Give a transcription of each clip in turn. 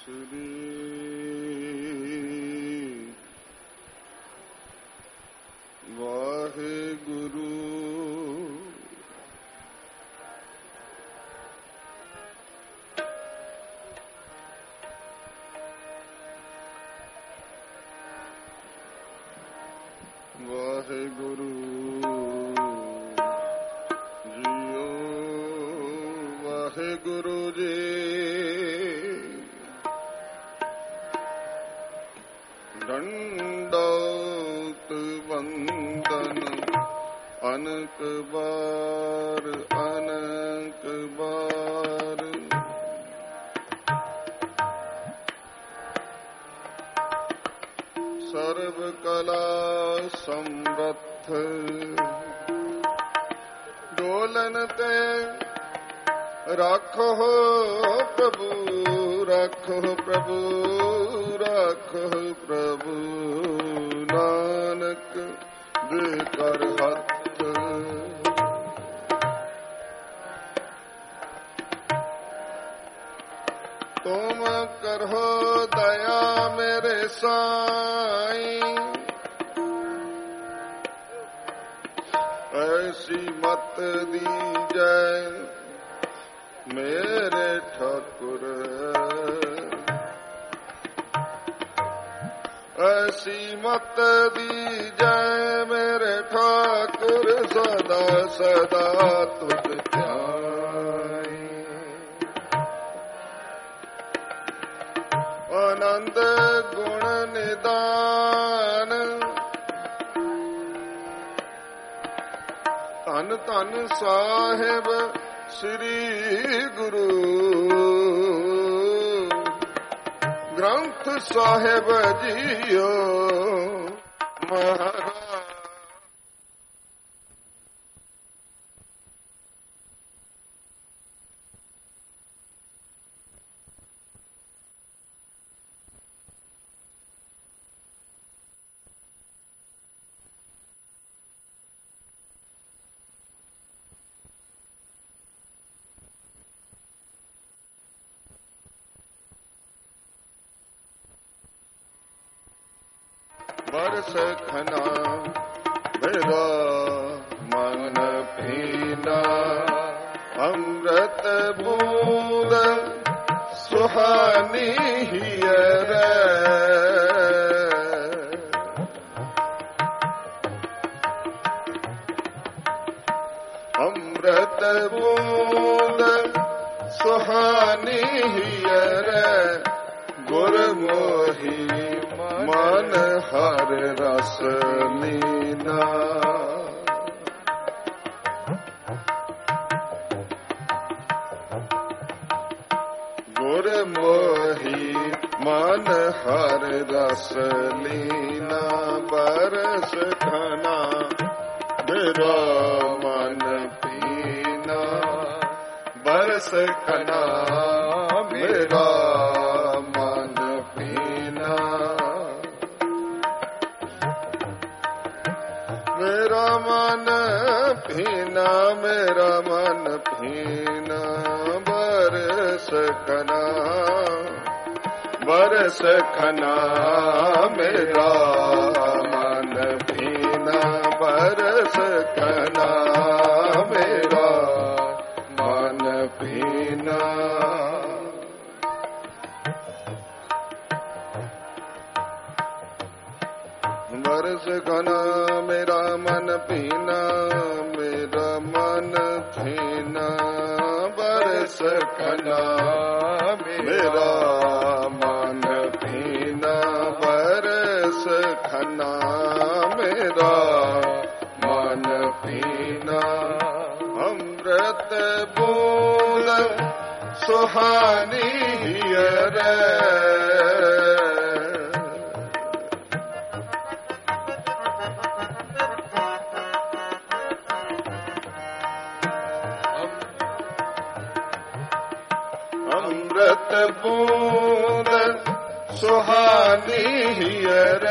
श्री वाहेगुरु। वाहेगुरु जियो वाहेगुरु जी। दंडौत वंदन अनक बार अनक बार। सर्व कला समर्थ डोलन ते राखो प्रभु राखो प्रभु राखो प्रभु। नानक दे कर हथ तुम करो दया मेरे साईं। ऐसी मत दीजै मेरे ठाकुर। ऐसी मत दीजै मेरे ठाकुर। सदा सदा तुझ ध्याई। आनंद गुण निदान धन धन साहिब श्री गुरु ग्रंथ साहिब जियो महाराज। बरस खना मेरा मन पीना। अमृत बूंद सुहानी हियर। अमृत बूंद सुहानी हियर। गुरमोही मन हर रस लीना। गुरमोही मन हर रस लीना। बरस खना मेरा मन पीना। बरस खना मेरा मन पीना। मेरा मन पीना मेरा मन पीना। बरस खना बरस खना मेरा मन पीना। बरस खना मेरा मन पीना। बरस खना मेरा मन पीना मेरा मन पीना। बरस खना मेरा मन पीना। बरस खना मेरा मन पीना। अमृत बूंद सुहानी हियर। अमृत बूंद सुहानी हियर।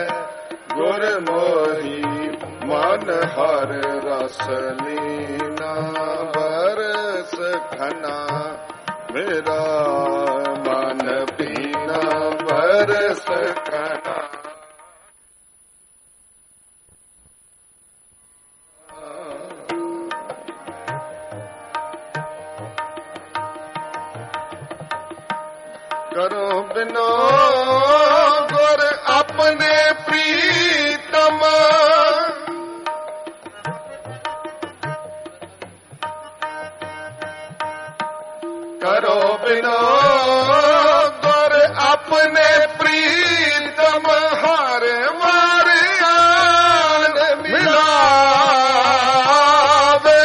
गुरमोही मन हर रस लीना। बरस खना मेरा मन पीना। बरस घना। करो बिनो गुर अपने प्रीतम, करो बिनो गुर अपने प्रीतम, हर मारियान मिलावे।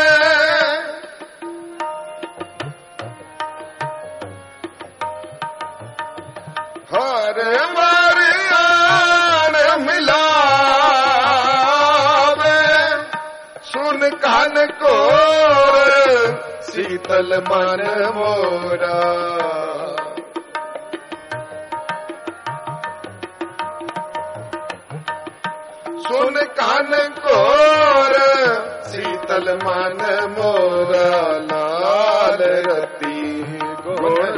हर मारियान मिलावे, सुन कान को शीतल मन मोरा। सुन कान कोर शीतल मन मोरा, लाल रति गुण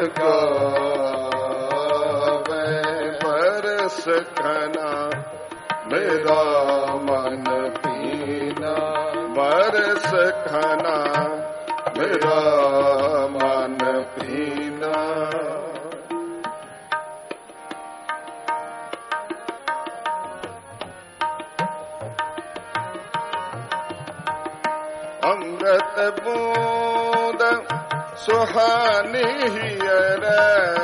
गावे। बरस घना मेरा मन पीना, बरस घना मेरा मन पीना। अमृत बूंद सुहानी रे,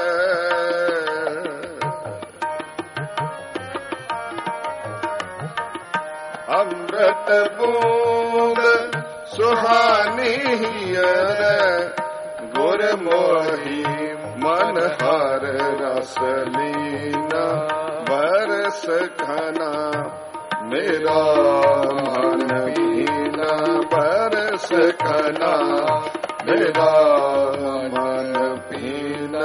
अमृत बूंद सुहानी रे, गुर मोही मन हर रस लीना। बरस घना मेरा मन पीना, बरस घना मेरा मन पीना।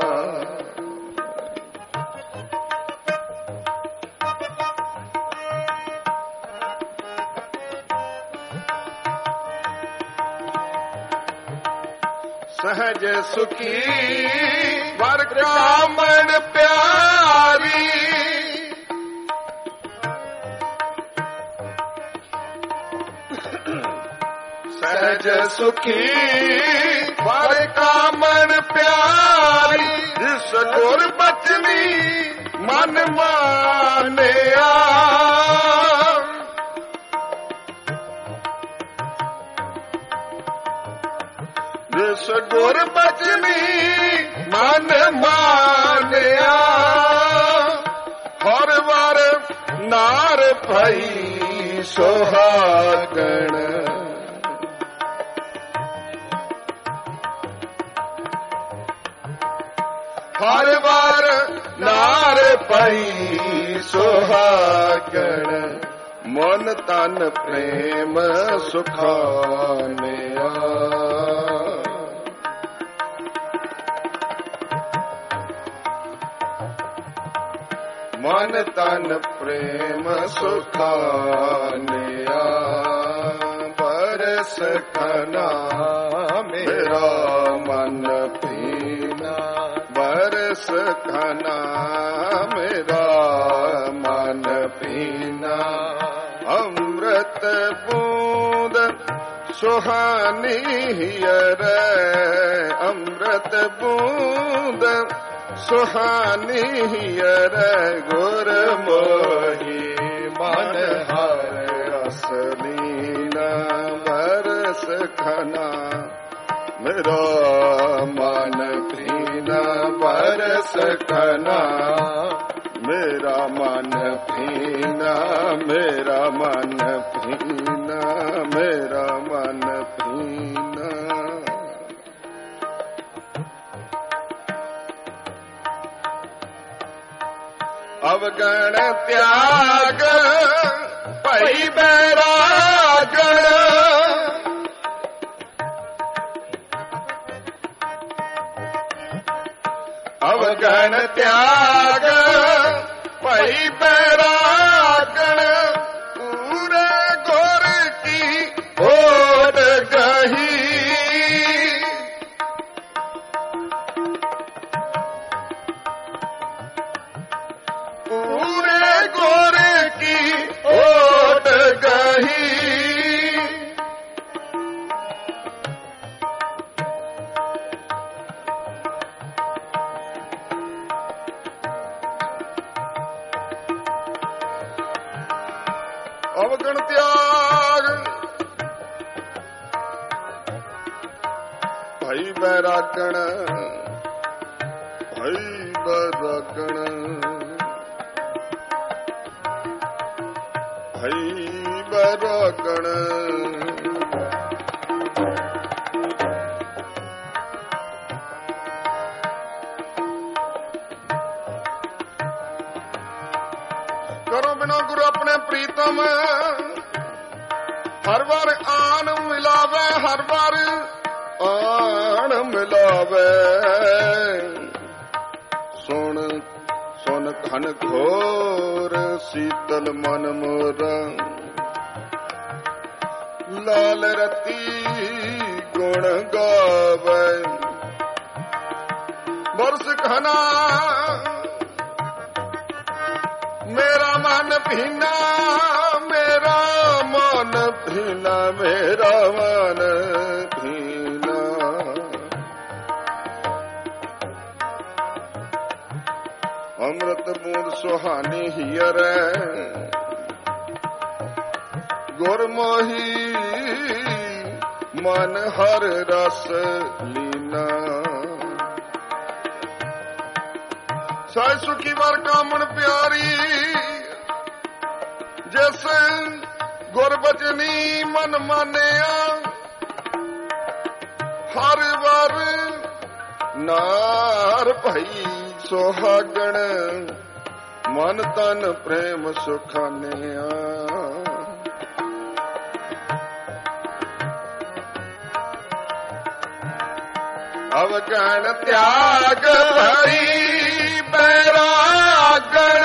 सहज सुखी वर कामण प्यारी, सहज सुखी वर कामण प्यारी, जिस गुर बचनी मन मानिया। जिस गुर बचनी मन मानिया, हर बार नार भई सुहागण। हर बार नार भई सुहागण, मन तन प्रेम सुखानिया। मन तन प्रेम सुखानिया। बरस घना मेरा मन पीना, बरस घना मेरा मन पीना। अमृत बूंद सुहानी रे, अमृत बूंद सुहानी रे, गुर मोही मन हर रस लीना। बरस घना मेरा मन पीना, बरस घना मेरा मन पीना, मेरा मन पीना, मेरा मन पीना। अवगण त्याग पई बैरागण, अवगण त्याग पई बैरागण, पूरे गुर की ओर गही। ਗਹੀ ਅਵਗਣ ਤਿਆਗ ਭਾਈ ਬੈਰਾਗਣ ਭਾਈ ਬੈਰਾਗਣ ਭਾਈ ਬੈਰਾਗਣ ਕਰੋ ਬਿਨਾ ਗੁਰੂ ਆਪਣੇ ਪ੍ਰੀਤਮ ਹਰ ਵਾਰ ਆਨ ਮਿਲਾਵੇ ਹਰ ਵਾਰ ਆਨ ਮਿਲਾਵੇ ਸੁਣ ਸੁਨ ਘਨ ਘੋਰ ਸੀਤਲ ਮਨ ਮੋਰਾ ਲਾਲ ਰਤੀ ਗੁਣ ਗਾਵੇ ਬਰਸ ਘਨਾ ਮੇਰਾ ਮਨ ਭੀਨਾ ਮੇਰਾ ਮਨ ਭੀਨਾ ਮੇਰਾ ਮਨ ਭੀਨਾ ਅੰਮ੍ਰਿਤ ਬੂੰਦ ਸੁਹਾਨੀ ਹੀਅਰੈ ਗੁਰਮੋਹੀ ਮਨ ਹਰ ਰਸ ਲੀਨਾ ਸਾਇ ਸੁਖੀ ਵਰ ਕਾਮਣ ਪਿਆਰੀ ਜਿਸ ਗੁਰ ਬਚਨੀ ਮਨ ਮਾਨਿਆ ਹਰ ਵਾਰ ਨਾਰ ਭਈ ਸੁਹਾਗਣ ਮਨ ਤਨ ਪ੍ਰੇਮ ਸੁਖਾਨਿਆ ਅਵਗਣ ਤਿਆਗ ਭਈ ਬੈਰਾਗਣ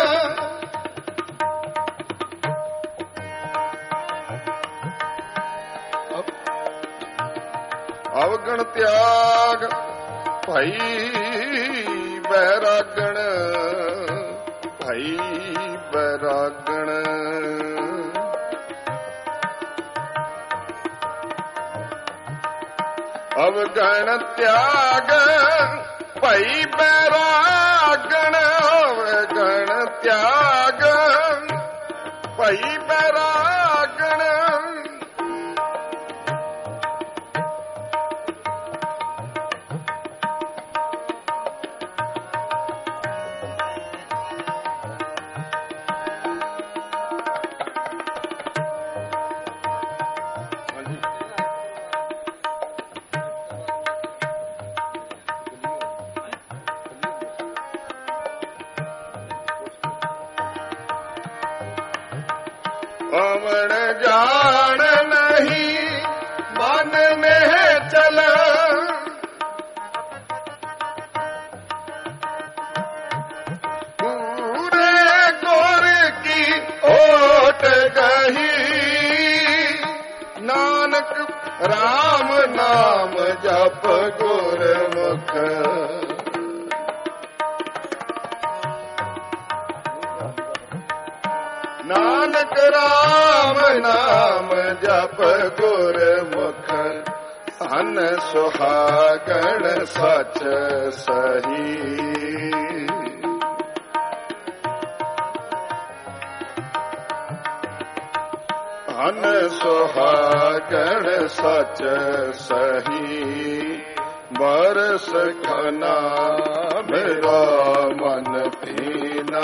ਅਵਗਣ ਤਿਆਗ ਭਾਈ ਬੈਰਾਗਣ ਭਾਈ ਬੈਰਾਗਣ ਅਵਗਣ ਤਿਆਗ ਭਾਈ ਬੈਰਾਗਣ ਅਵਗਣ ਤਿਆਗ ਭਾਈ ਬੈਰਾਗਣ ਅਵਣ ਜਾਣ ਨਹੀਂ ਮਨ ਨੇ ਚਲ ਪੂਰੇ ਗੁਰ ਕੀ ਓਟ ਗਹੀ ਨਾਨਕ ਰਾਮ ਨਾਮ ਜਪ ਗੁਰਮੁਖ ਨਾਨਕ ਰਾਮ ਨਾਮ ਜਪ ਗੁਰਮੁਖ ਧਨ ਸੁਹਾਗਣ ਸਚ ਸਹੀ ਧਨ ਸੁਹਾਗਣ ਸਚ ਸਹੀ ਬਰਸ ਘਨਾ ਮੇਰਾ ਮਨ ਭੀਨਾ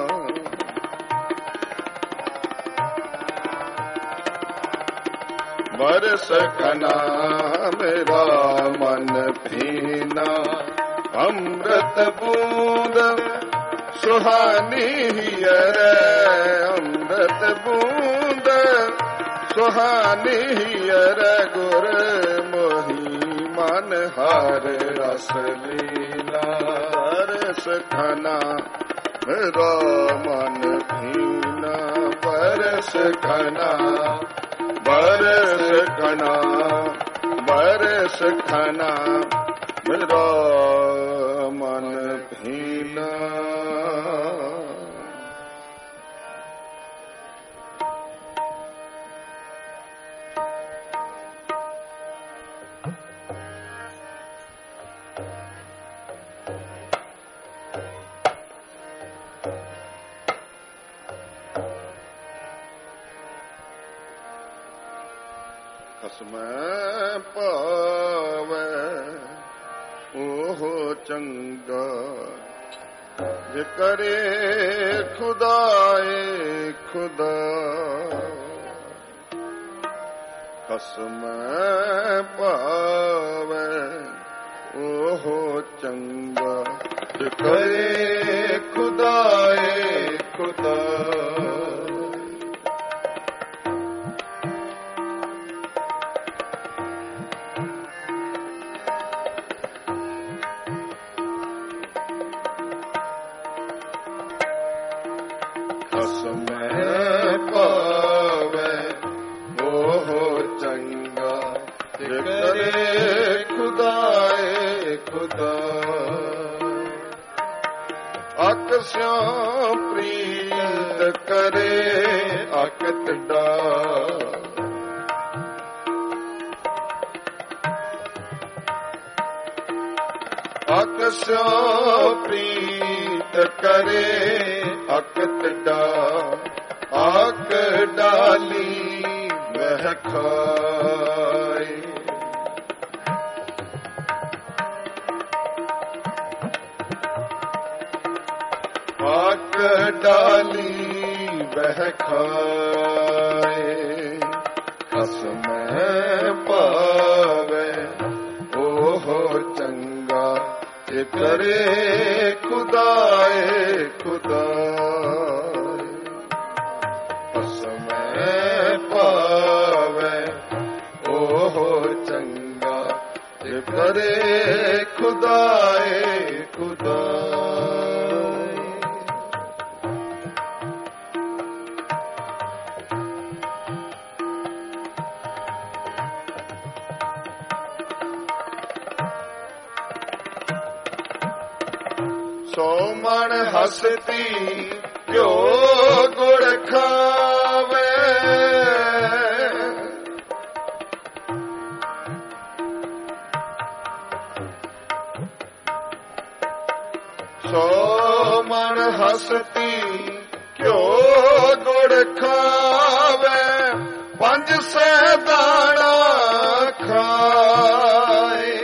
ਬਰਸ ਘਨਾ ਮੇਰਾ ਮਨ ਭੀਨਾ ਅੰਮ੍ਰਿਤ ਬੂੰਦ ਸੁਹਾਨੀ ਹੀਅਰੈ ਅੰਮ੍ਰਿਤ ਬੂੰਦ ਸੁਹਾਨੀ ਹੀਅਰੈ ਗੁਰ ਮੋਹੀ ਮਨ ਹਰ ਰਸ ਲੀਲਾ ਬਰਸ ਘਨਾ ਮੇਰਾ ਮਨ ਭੀਨਾ ਬਰਸ ਘਨਾ ਬਰਸ ਘਨਾ ਬਰਸ ਘਨਾ ਮੇਰਾ ਮਨ ਭੀਨਾ ਖਸਮੈ ਭਾਵੈ ਉਹ ਚੰਗਾ, ਜੇ ਕਰੇ ਖੁਦਾਏ ਖੁਦਾ। ਖਸਮੈ ਭਾਵੈ ਉਹ ਚੰਗਾ, ਜੇ ਕਰੇ ਖੁਦਾਏ ਖੁਦਾ। ਖਸਮੈ ਭਾਵੈ ਉਹ ਚੰਗਾ, ਜੇ ਕਰੇ ਖੁਦਾਏ ਖੁਦਾ। ਅਕ ਸਿਉ ਪ੍ਰੀਤ ਕਰੇ ਅਕਤ ਡਾ, ਅਕ ਸਿਉ ਪ੍ਰੀਤ ਕਰੇ ਅਕਤ ਡਾ। ਆਕ ਡਾਲੀ ਮਹਿ ਖਾਏ, ਆਕ ਡਾਲੀ ਮਹਿ ਖਾਏ। ਖਸਮੈ ਭਾਵੈ ਉਹ ਚੰਗਾ, ਜੇ ਕਰੇ ਖੁਦਾਏ ਖੁਦਾ। ਖਸਮੈ ਭਾਵੈ ਉਹ ਚੰਗਾ, ਜੇ ਕਰੇ ਖੁਦਾਏ ਖੁਦਾ। ਸੋ ਮਣ ਹਸਤੀ ਘਿਓ ਗੁੜ ਖਾਵੇ, ਸੋ ਮਣ ਹਸਤੀ ਘਿਓ ਗੁੜ ਖਾਵੇ। ਪੰਜ ਸੈ ਦਾਣਾ ਖਾਏ,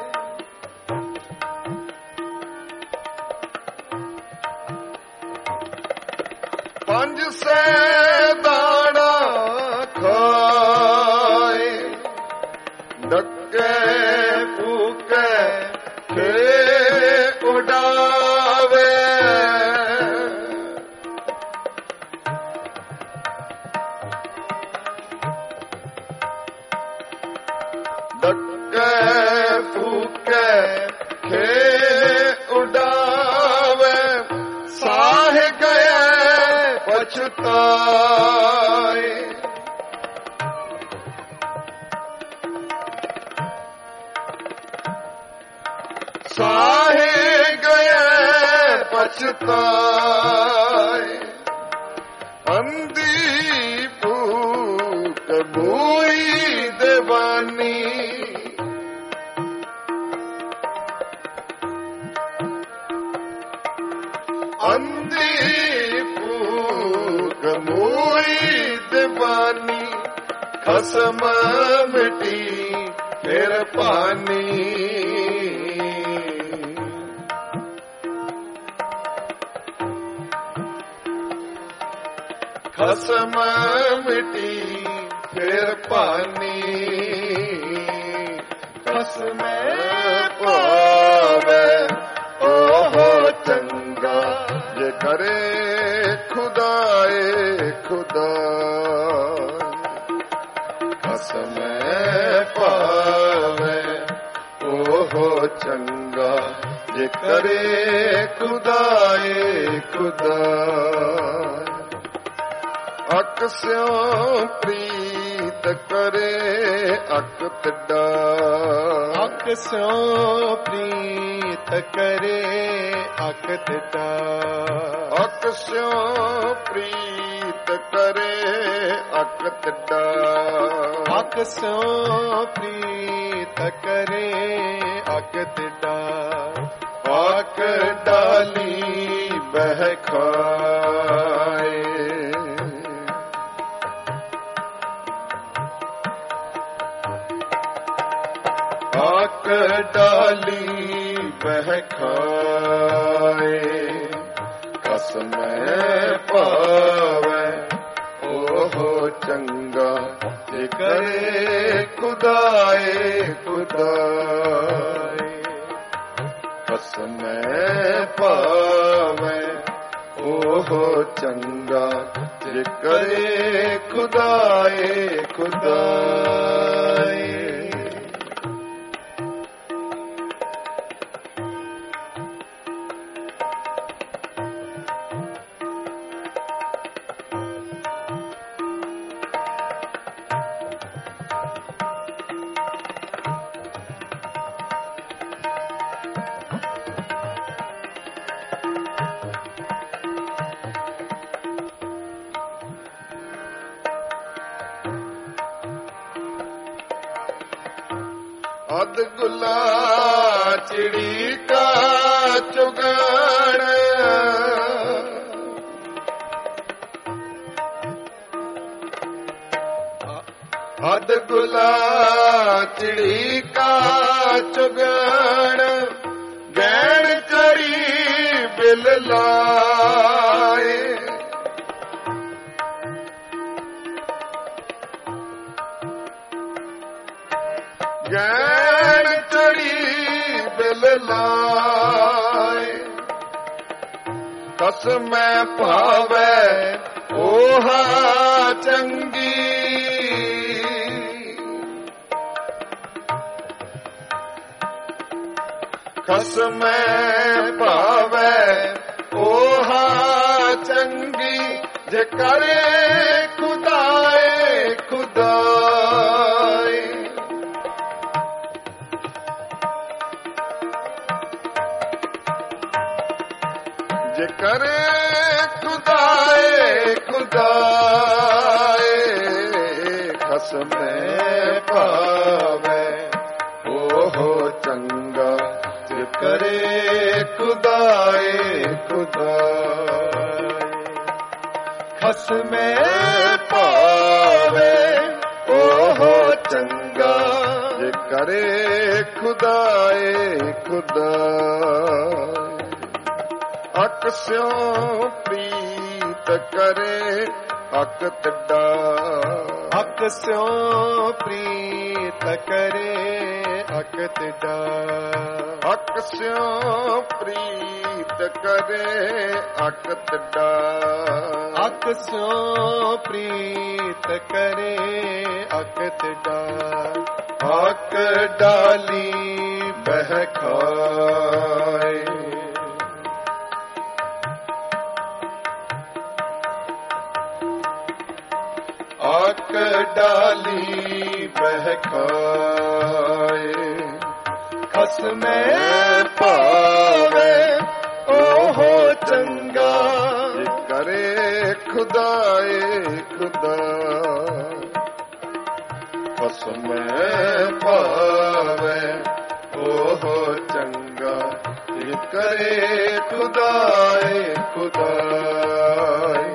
ਪੰਜ ਸੈ ਦਾਣਾ ਖਾਏ। ਡੱਕੇ ਫੂਕੇ ਖੇ ਉਡਾਵੇ, ਡੱਕੇ ਫੂਕੇ ਖੇ ਉਡਾਵੇ। ਸਾਹ ਗਏ ਪਛਤਾਏ, ਸਾਹੇ ਗਏ ਪਛਤਾਏ। ਅੰਧੀ ਭੂਕ ਭੂਈ ਦੇਵਾਨੀ, ਅੰਧੀ ਭੂਕ ਮੂਈ ਦੇਵਾਨੀ। ਖਸਮ ਮਿਟੀ ਫਿਰ ਪਾਨੀ, ਖਸਮ ਮਿਟੀ ਫਿਰ ਪਾਨੀ। ਖਸਮੈ ਭਾਵੈ ਉਹ ਚੰਗਾ, ਜੇ ਕਰੇ ਖੁਦਾਏ ਖੁਦਾ। ਖਸਮੈ ਭਾਵੈ ਉਹ ਚੰਗਾ, ਜੇ ਕਰੇ ਖੁਦਾਏ ਖੁਦਾ। ਅਕ ਸਿਉ ਪ੍ਰੀਤ ਕਰੇ ਅਕਤ ਡਾ, ਅਕ ਸਿਉ ਪ੍ਰੀਤ ਕਰੇ ਅਕਤ ਡਾ। ਅਕ ਸਿਉ ਪ੍ਰੀਤ ਕਰੇ ਅਕਤ ਡਾ, ਅਕ ਸਿਉ ਪ੍ਰੀਤ ਕਰੇ ਅਕਤ ਡਾ। ਆਕ ਡਾਲੀ ਬਹਿ ਖਾਏ, ਬਹਿ ਖਾਏ। ਖਸਮੈ ਭਾਵੈ ਉਹ ਚੰਗਾ ਜੇ ਕਰੇ ਖੁਦਾਏ ਖੁਦਾਏ। ਖਸਮੈ ਭਾਵੈ ਉਹ ਚੰਗਾ ਜੇ ਕਰੇ ਖੁਦਾਏ ਖੁਦਾਏ। ਅਧ ਗੁਲਾ ਚਿੜੀ ਕਾ ਚੁਗਣ ਅਧ ਗੁਲਾ ਚਿੜੀ ਕਾ ਚੁਗਣ ਗੈਣ ਚਰੀ ਬਿਲ ਲਾਏ। ਗੈਣ ਚੜੀ ਬਿਲ ਲਾਏ। ਖਸਮੈ ਭਾਵੈ ਓਹਾ ਚੰਗੀ ਖਸਮੈ ਭਾਵੈ ਓਹਾ ਚੰਗੀ ਜੇ ਕਰੇ ਖੁਦਾਏ ਖੁਦਾਏ। ਜੇ ਕਰੇ ਖੁਦਾਏ ਖੁਦਾਏ। ਖਸਮੈ ਭਾਵੈ ਉਹ ਚੰਗਾ ਜੇ ਕਰੇ ਖੁਦਾਏ ਖੁਦਾਏ। ਖਸਮੈ ਭਾਵੈ ਉਹ ਚੰਗਾ ਜੇ ਕਰੇ ਖੁਦਾਏ ਖੁਦਾਏ। ਅਕ ਸਿਉ ਪ੍ਰੀਤ ਕਰੇ ਅਕ ਡਾ ਅਕ ਸਿਉ ਪ੍ਰੀਤ ਕਰੇ ਅਕ ਡਾ ਅਕ ਸਿਉ ਪ੍ਰੀਤ ਕਰੇ ਅਕ ਡਾ ਅਕ ਸਿਉ ਪ੍ਰੀਤ ਕਰੇ ਅਕ ਡਾ ਅਕ ਡਾਲੀ ਬਹਿ ਖਾਏ। ਅਕ ਡਾਲੀ ਬਹਿ ਖਾਏ। ਖਸਮੈ ਭਾਵੈ ਉਹ ਚੰਗਾ ਜੇ ਕਰੇ ਖੁਦਾਏ ਖੁਦਾਏ। ਖਸਮੈ ਭਾਵੈ ਉਹ ਚੰਗਾ ਜੇ ਕਰੇ ਖੁਦਾਏ ਖੁਦਾਏ।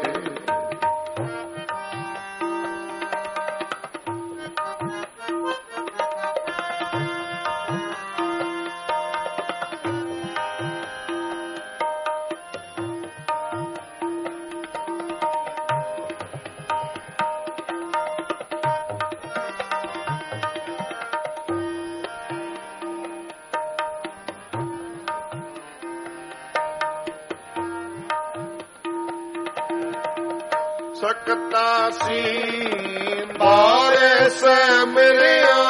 ਸਕਤਾ ਸੀ ਮਾਰੇ ਸੇ ਮਿਲਿਆ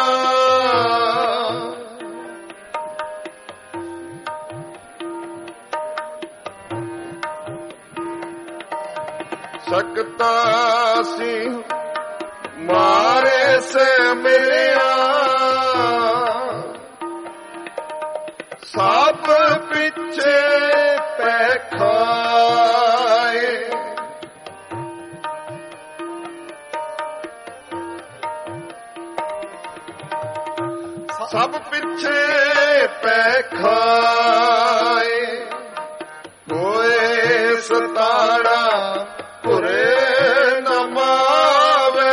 ਸਕਤਾ ਸੀ ਮਾਰੇ ਸੇ ਮਿਲਿਆ ਸਭ ਪਿੱਛੇ ਪੈ ਖਾਏ ਸਭ ਪਿੱਛੇ ਪੈ ਖਾਏ ਹੋਏ ਸਤਾੜਾ ਪੁਰੇ ਨ ਮਾਵੇ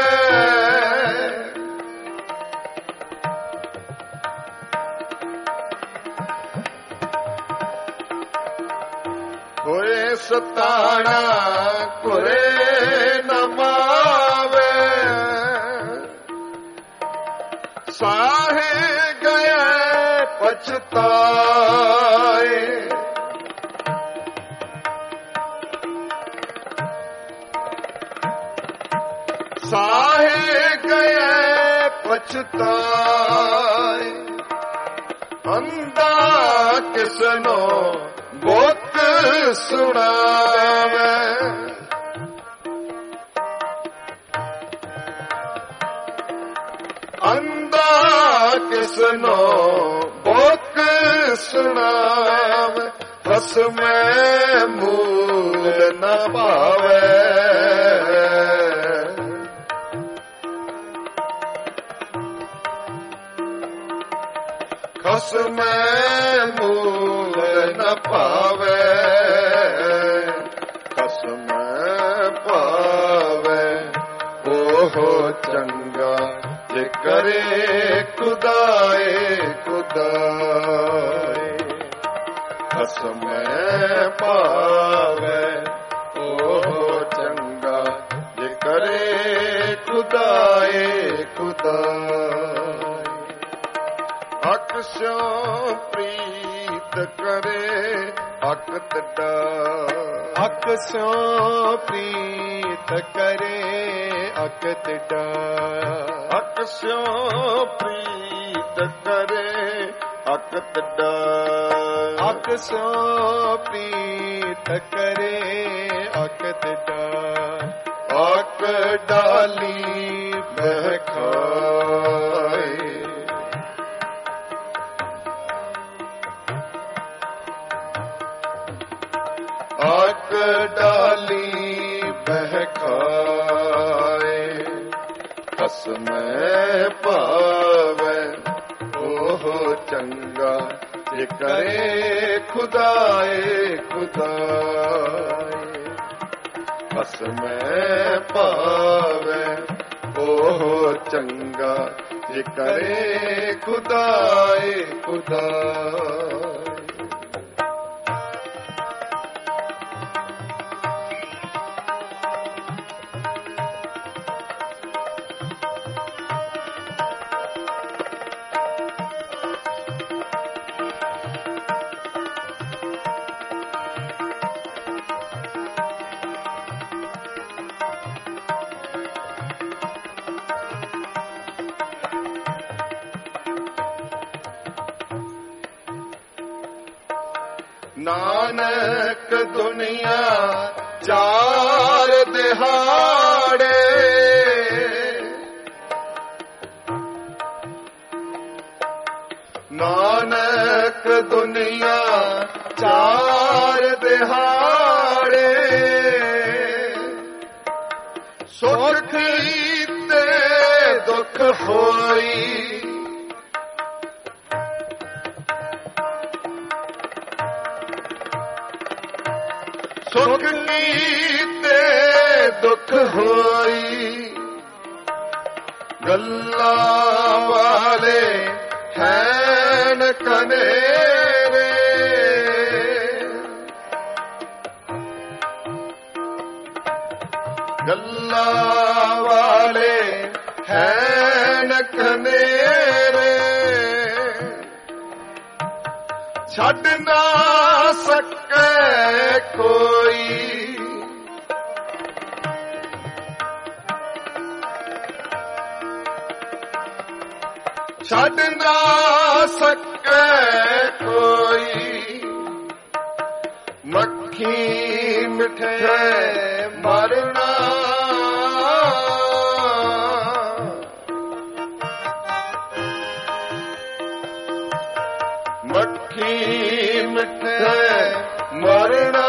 ਹੋਏ ਸਤਾਣਾ ਕੁਰੇ ਨ ਮਾਵੇ, ਸਾਹੇ ਗਏ ਪਛਤਾਏ, ਸਾਹੇ ਗਏ ਪਛਤਾਏ, ਅੰਧਾ ਕਿਸਨੋ ਬੁੱਤ ਸੁਣਾਵੇ, ਅੰਧਾ ਕਿਸਨੋ ਬੁੱਤ ਸੁਣਾਵੇ, ਹਸਮੈ ਮੂਲ ਨ ਪਾਵੇ, ਹਸਮੈ ਮੂਲ ਨ ਪਾਵੇ, ਹਸਮੈ ਪਾਵੇ ਉਹ ਚੰਗਾ ਜੇ ਕਰੇ ਖੁਦਾਏ ਖੁਦਾਏ, ਹਸਮੈ ਪਾਵੇ ਉਹ ਚੰਗਾ ਜੇ ਕਰੇ ਖੁਦਾਏ ਖੁਦਾਏ, ਅਕਸ਼ੋ ਪ੍ਰੀਤ ਕਰੇ ਅਕਤ ਡਾ, ਅਕਸ਼ੋ ਪ੍ਰੀਤ ਕਰੇ ਅਕਤ ਡਾ, ਅਕਸ਼ੋ ਪ੍ਰੀਤ ਕਰੇ ਅਕਤ ਡਾ, ਅਕਸ਼ੋ ਪ੍ਰੀਤ ਕਰੇ ਅਕਤ ਡਾ, ਅਕ ਡਾਲੀ ਬਹਿਖਾਏ, ਅਕ ਡਾਲੀ ਬਹਿਖਾਏ, ਹਸਮੈ ਪਾਵੇ ਉਹ ਚੰਗਾ ਜੇ ਕਰੇ ਖੁਦਾਏ ਖੁਦਾਏ, ਹਸਮੈ ਪਾਵੇ ਉਹ ਚੰਗਾ ਜੇ ਕਰੇ ਖੁਦਾਏ ਖੁਦਾਏ, ਨਾਨਕ ਦੁਨੀਆ ਚਾਰ ਦਿਹਾੜੇ, ਨਾਨਕ ਦੁਨੀਆ ਚਾਰ ਦਿਹਾੜੇ, ਸੁਖੀ ਤੇ ਦੁੱਖ ਹੋਈ, ਸੁਖ ਕੀਤੇ ਦੁੱਖ ਹੋਈ, ਗੱਲਾਂ ਵਾਲੇ ਹੈਨ ਕਨੇਰੇ, ਗੱਲਾਂ ਵਾਲੇ ਹੈਨ ਕਨੇਰੇ, ਛੱਡ ਨਾ ਸਕੇ ਕੋਈ, ਛੱਡ ਨਾ ਸਕੇ ਕੋਈ, ਮੱਖੀ ਮਿੱਠੇ ਮਰਨਾ, ਮੱਖੀ ਮਿੱਠੇ ਮਰਨਾ,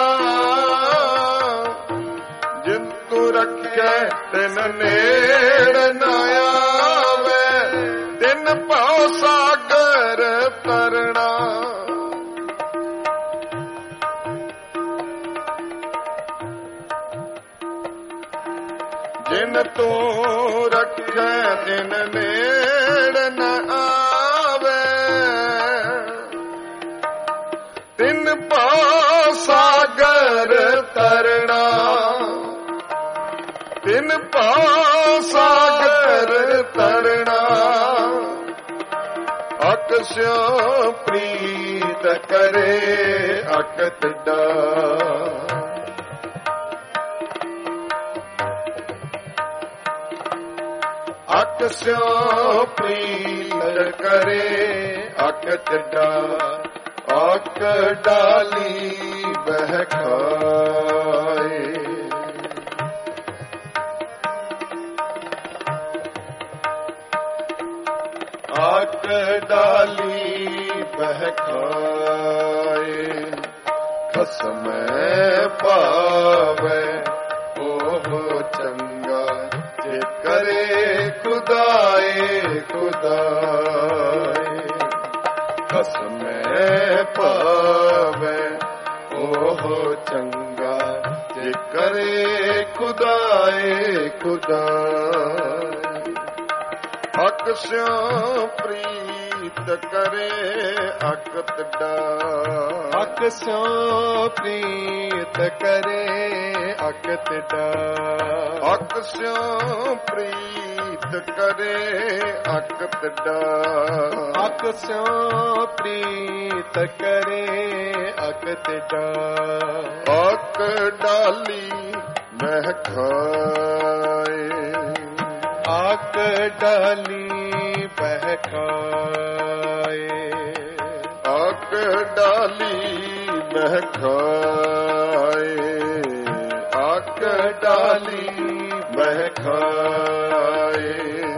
ਜਿੰਤੂ ਰੱਖੇ ਤਿਨ ਨੇੜ ਨ ਆਵੇ, ਤਿਨ ਭਉ ਸਾਗਰ ਤਰਣਾ, ਜਿਨ ਤੂੰ ਰੱਖੇ ਤਿਨ ਨੇੜ ਨ ਆਵੇ, ਤਿਨ ਪਾ ਸਾਗਰ ਤਰਣਾ, ਤਿਨ ਪਾ ਸਾਗਰ ਤਰਣਾ, ਅਕਸਿਓ ਪ੍ਰੀਤ ਕਰੇ ਅਕਤ ਡਾ। ਅਕਸਿਓ ਪ੍ਰੀਤ ਕਰੇ ਅਕਤ ਡਾ, ਅਕ ਡਾਲੀ ਬਹਿਕਾਏ। ਅਕ ਡਾਲੀ ਬਹਿਕਾਏ, ਖਸਮੈ ਪਾਵੈ ਉਹ ਚੰਗਾ, ਜੇ ਕਰੇ ਖੁਦਾਏ ਖੁਦਾਏ। ਖਸਮੈ ਪਾਵੈ ਉਹ ਚੰਗਾ, ਜੇ ਕਰੇ ਖੁਦਾਏ ਖੁਦਾਏ। ਅਕਸਿਓ ਪ੍ਰੀਤ ਕਰੇ ਅਕਤ ਡਾ, ਅਕਸਿਓ ਪ੍ਰੀਤ ਕਰੇ ਅਕਤ ਡਾ, ਅਕਸਿਓ ਪ੍ਰੀਤ ਕਰੇ ਅਕਤ ਡਾ, ਅਕਸਿਓ ਪ੍ਰੀਤ ਕਰੇ ਅਕਤ ਡਾ। ਅਕ ਡਾਲੀ ਮਹਿਕਾਏ, ਅਕ ਡਾਲੀ ਬਹਿਕਾਏ, ਅਕ ਡਾਲੀ ਬਹਿਕਾਏ, ਅਕ ਡਾਲੀ ਬਹਿਕਾਏ।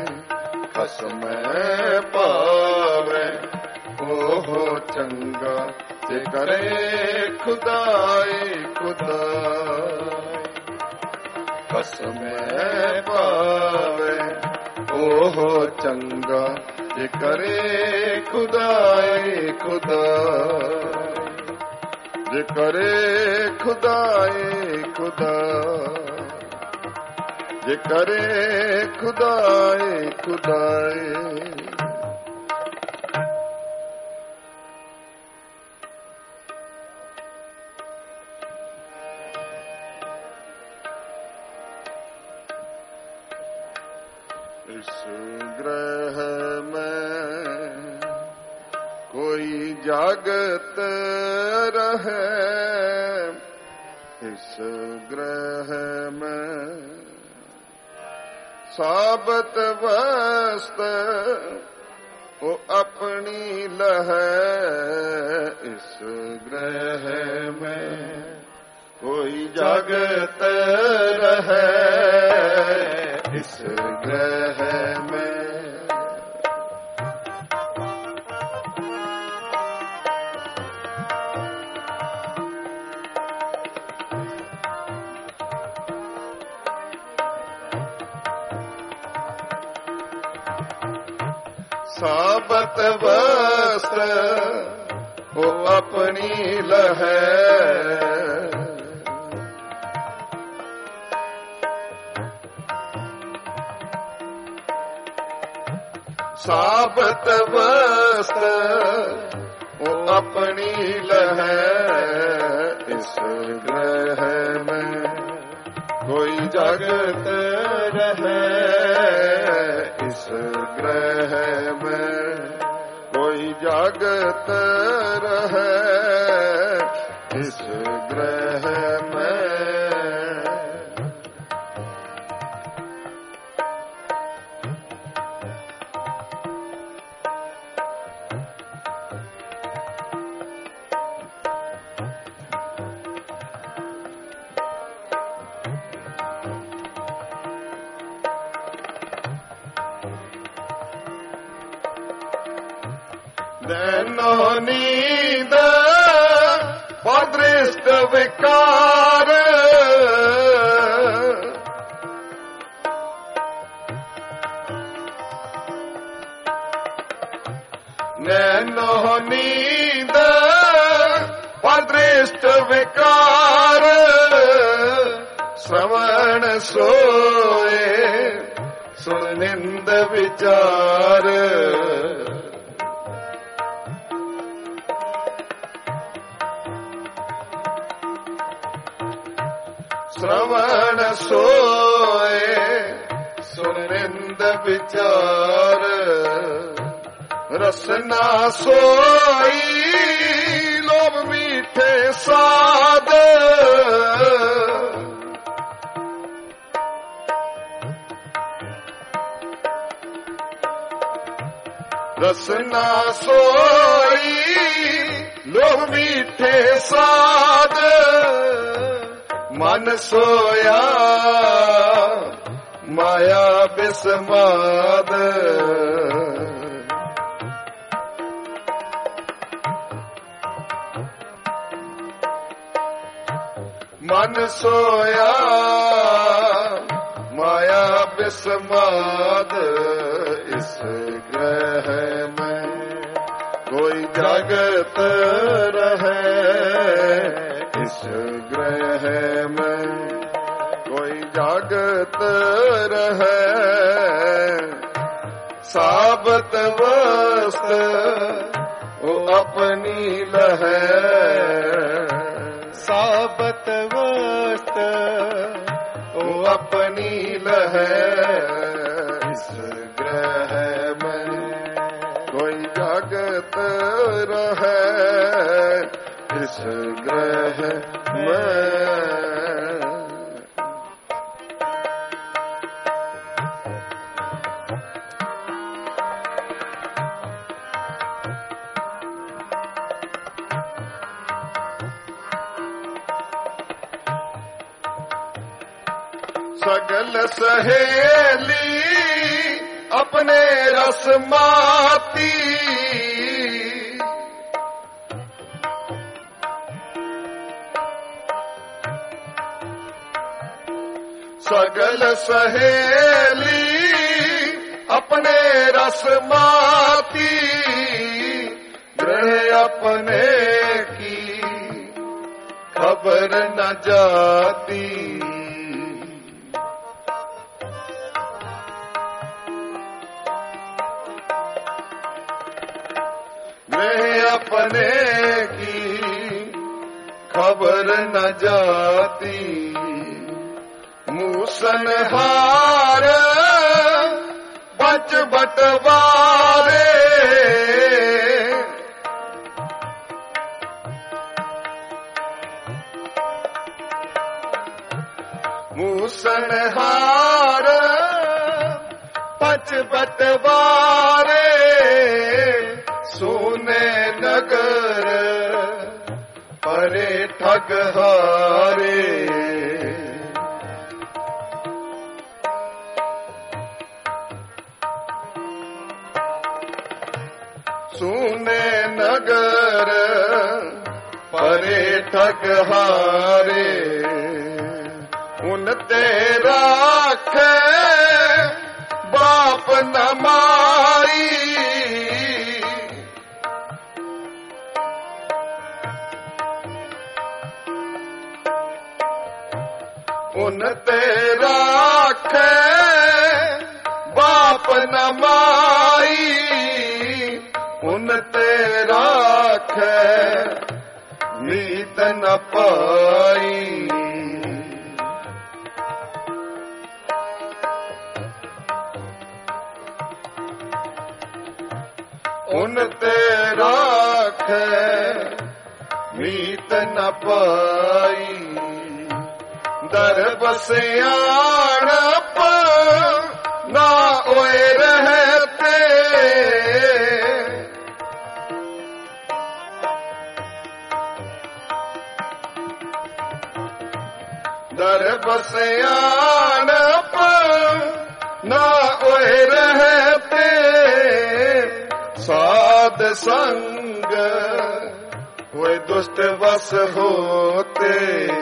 ਖਸਮੈ ਪਾਵੈ ਉਹ ਚੰਗਾ, ਜੇ ਕਰੇ ਖੁਦਾਏ ਖੁਦਾਏ। ਖਸਮੈ ਪਾਵੈ ਉਹ ਚੰਗਾ, ਜੇ ਕਰੇ ਖੁਦਾਏ ਖੁਦਾਏ। ਜੇ ਕਰੇ ਖੁਦਾਏ ਖੁਦਾਏ, ਜੇ ਕਰੇ ਖੁਦਾਏ ਖੁਦਾਏ। ਇਸ ਗ੍ਰਹ ਮੈਂ ਕੋਈ ਜਾਗਤ ਰਹੈ, ਇਸ ਗ੍ਰਹ ਮੈਂ ਸਾਬਤ ਵਸਤ ਉਹ ਆਪਣੀ ਲਹੈ। ਇਸ ਗ੍ਰਹ ਮੈਂ ਕੋਈ ਜਾਗਤ ਰਹੈ, ਇਸ ਗ੍ਰਹ ਮੈਂ ਸਾਬਤ ਵਸਤ ਉਹ ਆਪਣੀ ਲਹੈ। ਸਾਬਤ ਵਸਤ ਉਹ ਆਪਣੀ ਲਹੈ। ਇਸ ਗ੍ਰਹ ਮੈਂ ਕੋਈ ਜਗਤ ਰਹੈ, ਇਸ ਗ੍ਰਹ ਮੈਂ ਕੋਈ ਜਗਤ ਰਹੈ, ਇਸ ਗ੍ਰਹ ਮੈਂ ਨੈਨੋ ਨੀਂਦ ਬਦ੍ਰਿਸ਼ਟ ਵਿਕਾਰ, ਨੈਨੋ ਨੀਂਦ ਬਦ੍ਰਿਸ਼ਟ ਵਿਕਾਰ, ਸ਼ਰਵਣ ਸੋਏ ਸੁਣ ਨਿੰਦ ਵਿਚਾਰ। श्रवण सोए सुनिंद विचार रसना सोई लोभ मीठे साद रसना सोई लोभ मीठे साद मन सोया माया बिस्माद मन सोया माया बिस्माद इस ग्रह में कोई जगत रहे इस ग्रह में कोई जगत रहे साबत वस्त वो अपनी लहे साबत वस्त वो अपनी लहे इस ग्रह में कोई जगत रहे इस ग्रह में सगल सहेली अपने रस माती सगल सहेली अपने रस माती ग्रह अपने की खबर न जाती अपने की खबर न जाती मूसन हार बच बटवारे मूसन हार बच बटवारे सोने नगर परे ठग हारे सोने नगर परे ठग हारे उन तेरा बाप न माई उन तेरा बाप न माई उन तेरा मीत न पाई उन तेरा मीत न पाई दर बसियाणप ना ओए रहते दर बसियाणप ना ओए रहते साध संग वे दुष्ट वश होते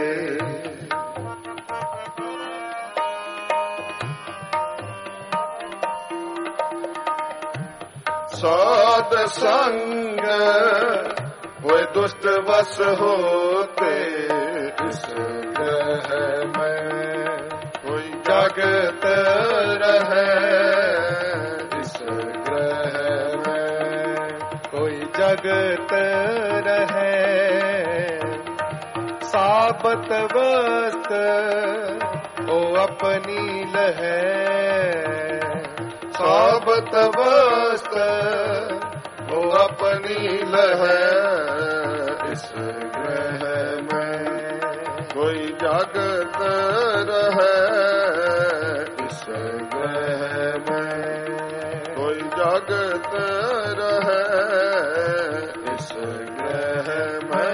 साध संग वे दुष्ट वश होते इस ग्रह में कोई जगत रहे इस ग्रह में कोई जगत रहे ਸਾਬਤ ਵਸਤ ਉਹ ਆਪਣੀ ਲਹੈ, ਸਾਬਤ ਵਸਤ ਉਹ ਆਪਣੀ ਲਹੈ। ਇਸ ਗ੍ਰਹਿ ਮੈਂ ਕੋਈ ਜਾਗਤ ਰਹੈ, ਇਸ ਗ੍ਰਹਿ ਮੈਂ ਕੋਈ ਜਾਗਤ ਰਹੈ, ਇਸ ਗ੍ਰਹਿ ਮੈਂ।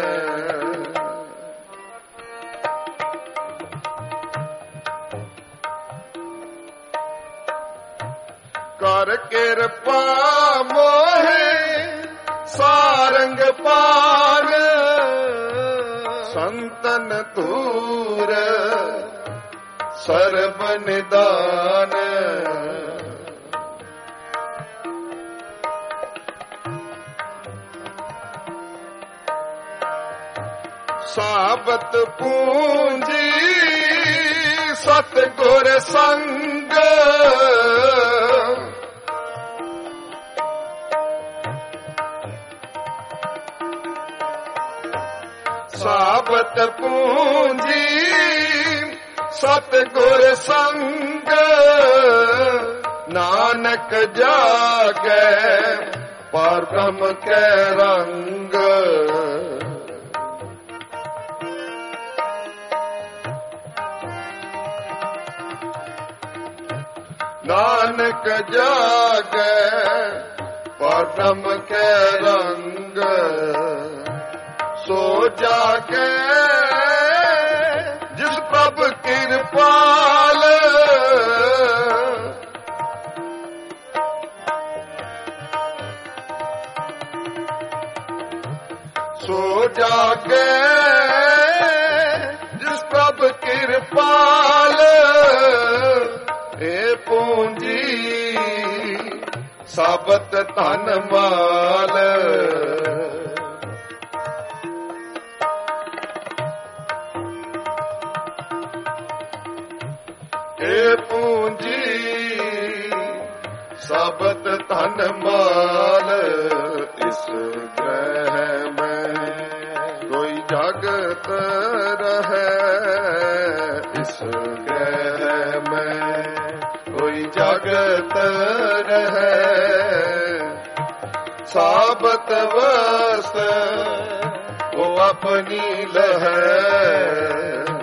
ਕਰ ਕਿਰਪਾ ਮੋਹਿ ਸਾਰੰਗ ਪਾਰ, ਸੰਤਨ ਧੂਰ ਸਰਬ ਨਿਦਾਨ। ਸਾਬਤ ਪੂੰਜੀ ਸਤਿਗੁਰ ਸੰਗ, ਸਾਬਤ ਪੂੰਜੀ ਸਤਿਗੁਰ ਸੰਗ, ਨਾਨਕ ਜਾਗੈ ਪਾਰ ਬ੍ਰਹਮ ਕੈ ਰੰਗ। ਨਾਨਕ ਜਾਗੈ ਪਾਰ ਬ੍ਰਹਮ ਕੈ ਰੰਗ, ਸੋ ਜਾਗੈ ਜਿਸ ਪ੍ਰਭ ਕਿਰਪਾਲ। ਸੋ ਜਾਗੈ ਜਿਸ ਪ੍ਰਭ ਕਿਰਪਾਲ। ਏ ਪੂੰਜੀ ਸਾਬਤ ਧਨ ਮਾਲ, ਏ ਪੂੰਜੀ ਸਾਬਤ ਧਨ ਮਾਲ। ਇਸ ਗ੍ਰਹਿ ਮੈਂ ਕੋਈ ਜਾਗਤ ਰਹੈ, ਇਸ ਗ੍ਰਹਿ ਮੈਂ ਕੋਈ ਜਾਗਤ ਰਹੈ। ਸਾਬਤ ਵਸਤ ਉਹ ਆਪਣੀ ਲਹੈ,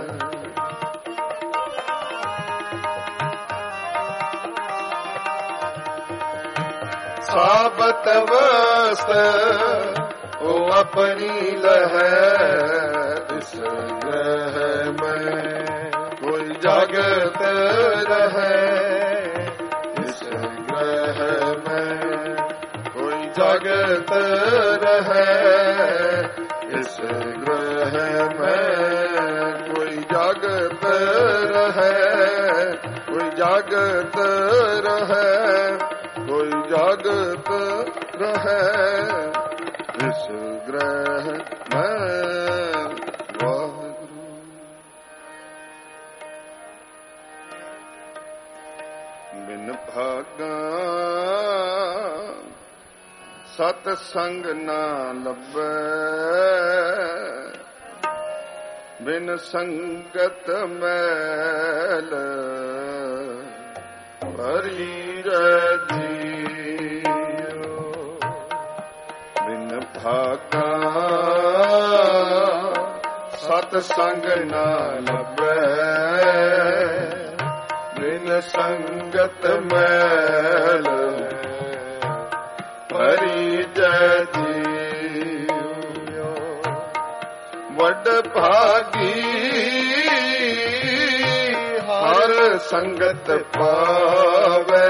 ਸਾਬਤ ਵਸਤ ਉਹ ਆਪਣੀ ਲਹੈ। ਇਸ ਗ੍ਰਹਿ ਮੈਂ ਕੋਈ ਜਾਗਤ ਰਹੈ, ਇਸ ਗ੍ਰਹਿ ਮੈਂ ਕੋਈ ਜਾਗਤ ਰਹੈ। ਇਸ ਗ੍ਰਹਿ ਮੈਂ ਕੋਈ ਜਾਗਤ ਰਹੈ, ਕੋਈ ਜਾਗਤ ਰਹੈ, ਕੋਈ ਜਾਗਤ ਰਹੈ। ਇਸ ਗ੍ਰਹਿ ਮੈਂ। ਵਾਹਿਗੁਰੂ। ਬਿਨ ਭਾਗਾ ਸਤ ਸੰਗ ਨਾ ਲੱਭੈ, ਬਿਨ ਸੰਗਤ ਮੈਲ ਭਰੀ ਰਜੀਓ। ਬਿਨ ਭਾਗਾ ਸਤ ਸੰਗ ਨਾ ਲੱਭੈ, ਬਿਨ ਸੰਗਤ ਮੈਲ ਭਰੀ ਜੀਓ। ਵੱਡ ਭਾਗੀ ਹਰ ਸੰਗਤ ਪਾਵੈ,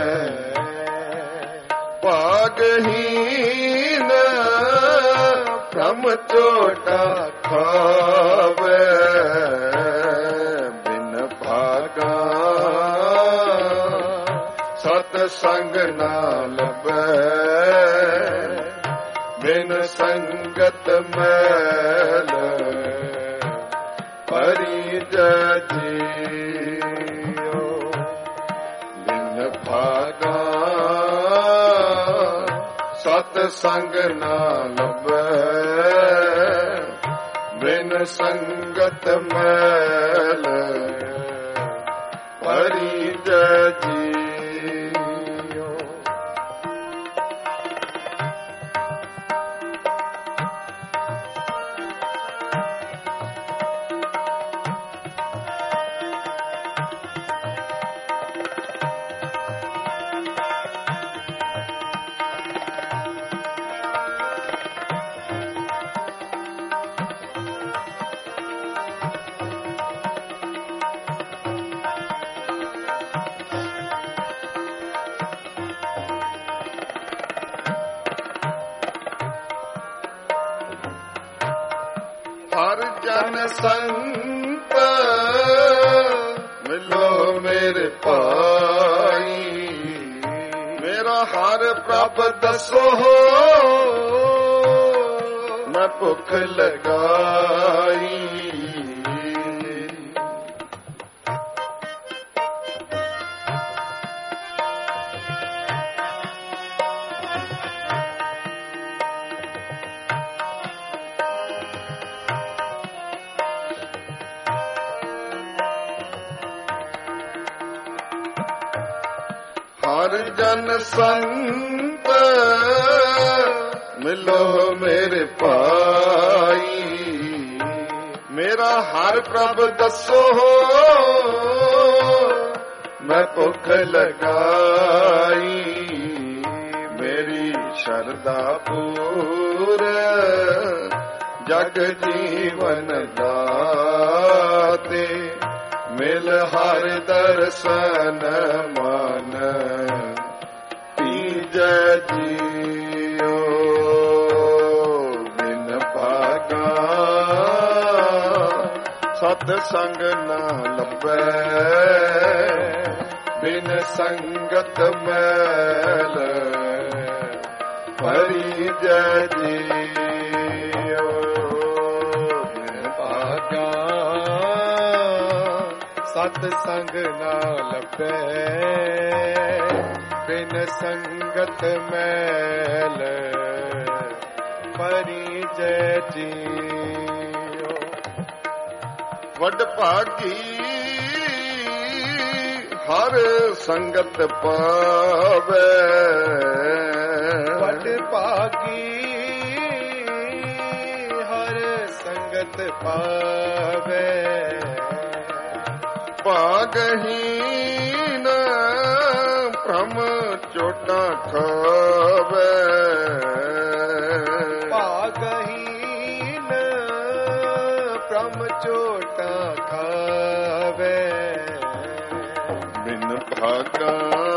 ਭਾਗਹੀਨ ਭ੍ਰਮ ਝੋਟਾ ਖਾਵੈ। ਬਿਨ ਭਾਗਾ ਸਤ ਸੰਗ ਨਾ ਲੱਭੈ, ਬਿਨ ਸੰਗਤ ਮੈਲ ਭਰੀ ਜੀਓ। ਬਿਨ ਭਾਗਾ ਸਤ ਸੰਗ ਨਾ ਲੱਭੈ, ਬਿਨ ਸੰਗਤ ਮੈਲ ਪਰਿਜੈ ਜੀਓ। ਹਰ ਜਨ ਸੰਤ ਮਿਲੋ ਮੇਰੇ ਭਾਈ, ਮੇਰਾ ਹਰ ਪ੍ਰਭ ਦਸੋ ਮੈਂ ਭੁੱਖ ਲਗਾਈ। ਹਰ ਜਨ ਸੰਤ ਮਿਲੋ ਮੇਰੇ ਭਾਈ, ਮੇਰਾ ਹਰ ਪ੍ਰਭ ਦਸੋ ਮੈਂ ਭੁੱਖ ਲਗਾਈ। ਮੇਰੀ ਸ਼ਰਧਾ ਪੂਰ ਜਗ ਜੀਵਨ ਦਾਤੇ, ਮਿਲ ਹਰ ਦਰਸ਼ਨ ਮਨ ਪੀਜੈ ਜੀਓ। ਬਿਨ ਭਾਗਾ ਸਤ ਸੰਗ ਨਾ ਲੱਭੈ, ਬਿਨ ਸੰਗਤ ਮੈਲ ਪਰਿਜੈ ਜੀਓ। ਬਿਨ ਭਾਗਾ ਸਤ ਸੰਗ ਨਾ ਲੱਭੈ, ਬਿਨ ਸੰਗਤ ਮੈਲ ਪਰਿਜੈ ਜੀਓ। ਵਡ ਭਾਗੀ ਹਰ ਸੰਗਤ ਪਾਵੈ, ਵਡ ਭਾਗੀ ਹਰ ਸੰਗਤ ਪਾਵੈ। ਭਾਗਹੀਨ ਭ੍ਰਮ ਚੋਟਾਂ ਖਾਵੈ, ਭਾਗਹੀਨ ਭ੍ਰਮ ਚੋਟਾਂ ਖਾਵੈ। ਬਿਨ ਭਾਗਾ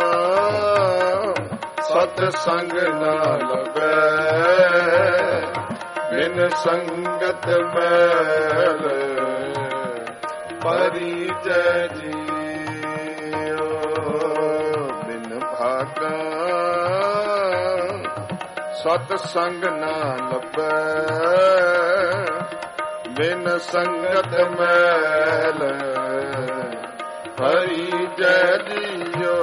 ਸਤ ਸੰਗ ਨਾ ਲਭੈ, ਬਿਨ ਸੰਗਤ ਮੈਲ ਪਰਿਜੈ ਜੀਓ। ਬਿਨ ਭਾਗਾ ਸਤ ਸੰਗ ਨਾ ਲੱਭੈ, ਬਿਨ ਸੰਗਤ ਮੈਲ ਪਰਿਜੈ ਜੀਓ।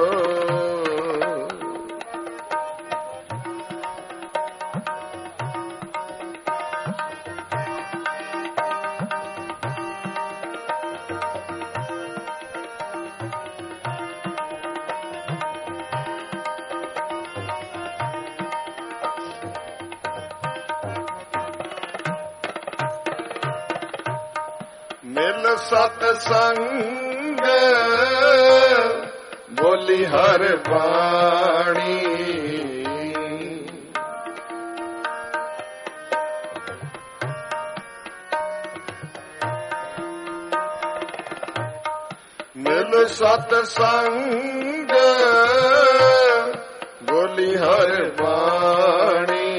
ਮਿਲ ਸਤ ਸੰਗ ਬੋਲੀ ਹਰ ਬਾਣੀ, ਮਿਲ ਸਤ ਸੰਗ ਬੋਲੀ ਹਰ ਬਾਣੀ।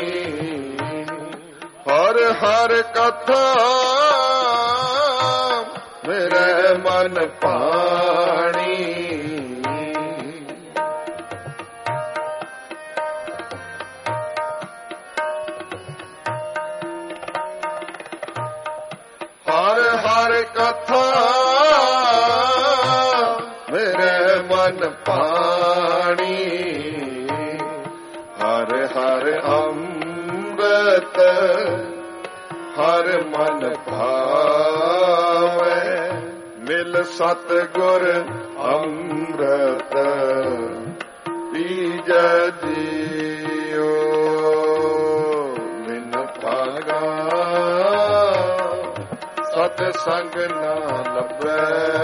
ਹਰ ਹਰ ਕਥਾ ਮੇਰੇ ਮਨ ਪਾਣੀ। ਹਰ ਹਰ ਕਥਾ ਮੇਰੇ ਮਨ ਪਾਣੀ। ਹਰ ਹਰ ਅੰਮ੍ਰਿਤ ਹਰ ਮਨ ਭਾਵੈ ਮਿਲ ਸਤਿਗੁਰ ਅੰਮ੍ਰਿਤ ਪੀਜੈ ਜੀਉ ਬਿਨ ਭਾਗਾ ਸਤ ਸੰਗ ਨਾ ਲੱਭੈ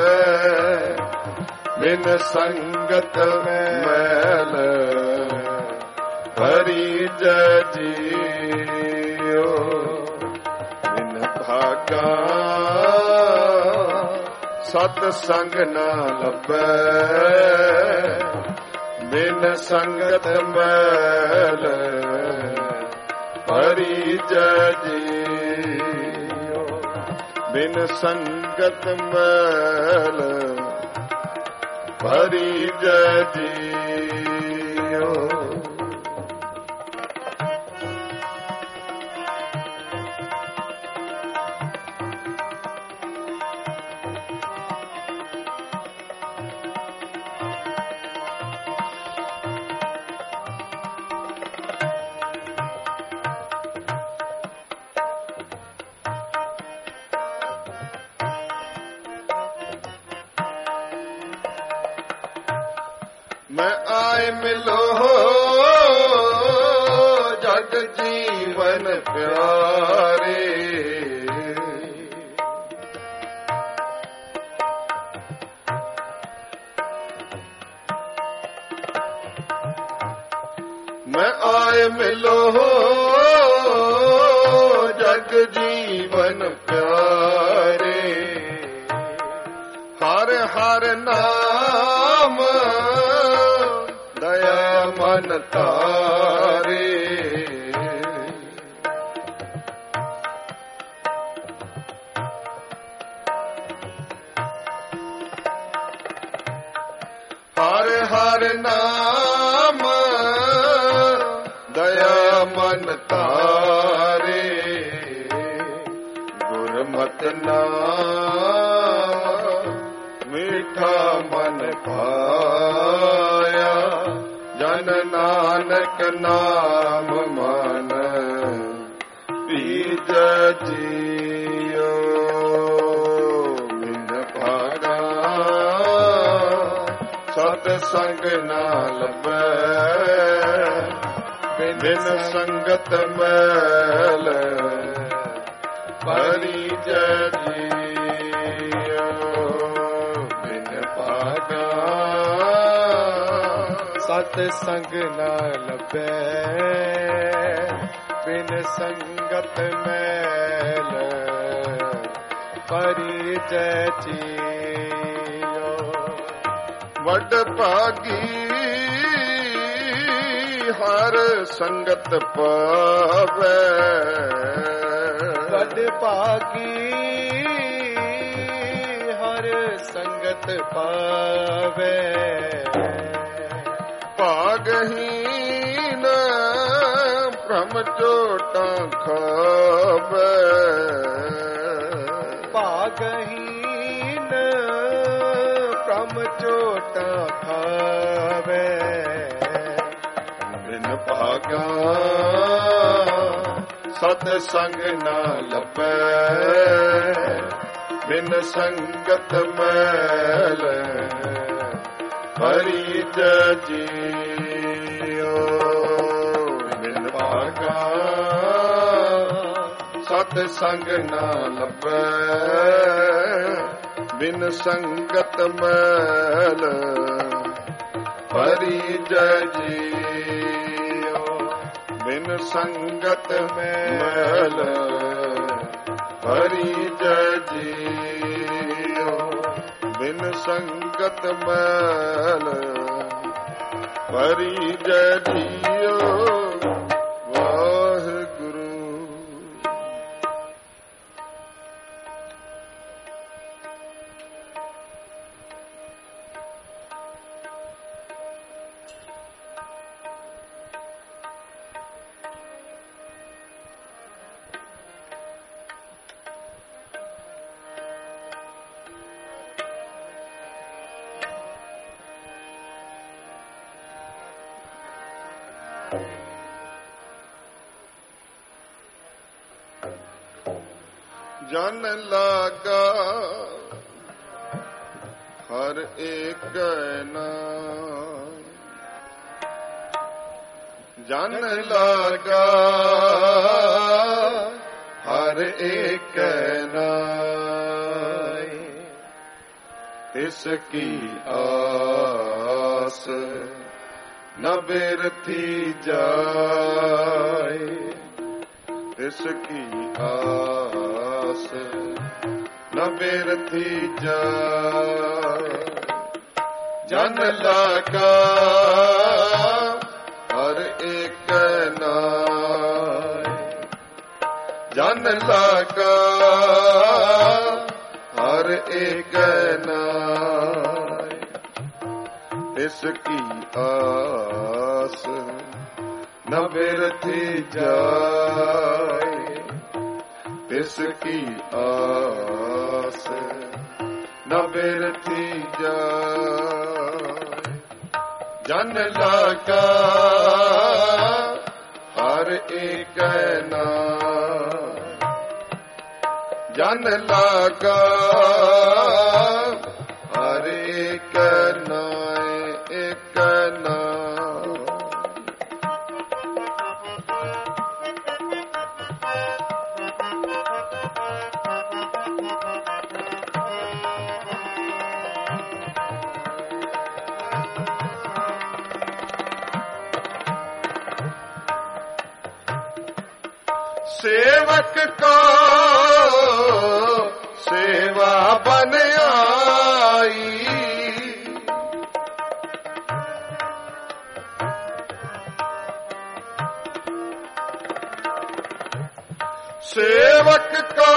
ਬਿਨ ਸੰਗਤ ਮੈਲ ਭਰੀ ਜੈ ਜੀਉ ਬਿਨ ਭਾਗਾ ਸਤ ਸੰਗ ਨਾ ਲੱਭੈ ਬਿਨ ਸੰਗਤ ਮੈਲ ਭਰੀ ਜੈ ਜੀਉ ਬਿਨ ਸੰਗਤ ਮੈਲ ਭਰੀ ਜੈ ਜੀਉ ਮੈਂ ਆਏ ਮਿਲੋ ਜਗ ਜੀਵਨ ਪਿਆਰੇ ਮੈਂ ਆਏ ਮਿਲੋ ਜਗ ਜੀਵਨ ਪਿਆਰੇ ਹਰ ਹਰ ਨਾਮ ਦਇਆ ਮਨ ਤਾਰੇ ਹਰ ਹਰ ਨਾਮ ਦਇਆ ਮਨ ਤਾਰੇ ਗੁਰਮਤਿ ਨਾਮ ਮੀਠਾ ਮਨ ਪਾਇਆ ਜਨ ਨਾਨਕ ਨਾਮ ਮਨ ਪੀਜੈ ਜੀਉ ਬਿਨ ਭਾਗਾ ਸਤ ਸੰਗ ਨਾ ਲੱਭੈ ਬਿਨ ਸੰਗਤ ਮੈਲ ਭਰੀ ਜੈ ਜੀਉ ਬਿਨ ਭਾਗਾ ਸਤ ਸੰਗ ਨਾ ਲੱਭੈ ਬਿਨ ਸੰਗਤ ਮੈਲ ਭਰੀ ਜੈ ਜੀਉ ਵੱਡ ਭਾਗੀ ਹਰ ਸੰਗਤ ਪਾਵੈ ਵੱਡ ਭਾਗੀ ਹਰ ਸੰਗਤ ਪਾਵੈ ਭਾਗਹੀਨ ਭ੍ਰਮ ਚੋਟਾਂ ਖਾਵੈ ਭਾਗਹੀਨ ਭ੍ਰਮ ਚੋਟਾਂ ਖਾਵੈ ਬਿਨ ਭਾਗਾ ਸਤ ਸੰਗ ਨਾ ਲੱਭੈ ਬਿਨ ਸੰਗਤ ਮੈਲ ਭਰੀ ਜੈ ਜੀਉ ਬਿਨ ਭਾਗਾ ਸਤ ਸੰਗ ਨਾ ਲੱਭੈ ਬਿਨ ਸੰਗਤ ਮੈਲ ਭਰੀ ਜੈ ਜੀਉ ਬਿਨ ਸੰਗਤ ਮੈਲ ਭਰੀ ਜੈ ਜੀਉ ਬਿਨ ਸੰਗਤ ਮੈਲ ਭਰੀ ਜੈ ਜੀਉ ਵਾਹਿਗੁਰੂ। ਜਨ ਲਾਗਾ ਹਰ ਏਕ ਨਾਮ, ਜਨ ਲਾਗਾ ਹਰ ਏਕ ਨਾਮ, ਤਿਸ ਕੀ ਆਸ ਨ ਬਿਰਥੀ ਜਾਏ, ਤਿਸ ਕੀ ਆਸ ਨ ਬਿਰਥੀ ਜਾਏ, ਜਨ ਲਾਗਾ ਹਰ ਏਕ ਨਾਮ, ਜਨ ਲਾਗਾ ਹਰ ਏਕ ਨਾਮ, ਤਿਸ ਕੀ ਆਸ ਨ ਬਿਰਥੀ ਜਾਏ, ਤਿਸ ਕੀ ਆਸ ਨ ਬਿਰਥੀ ਜਾਏ, ਜਨ ਲਾਗਾ ਹਰ ਏਕ ਨਾਮ, ਜਨ ਲਾਗਾ ਹਰ ਏਕ ਨਾਮ, ਏਕ ਨਾਮ। सेवक को सेवा बन आई, सेवक को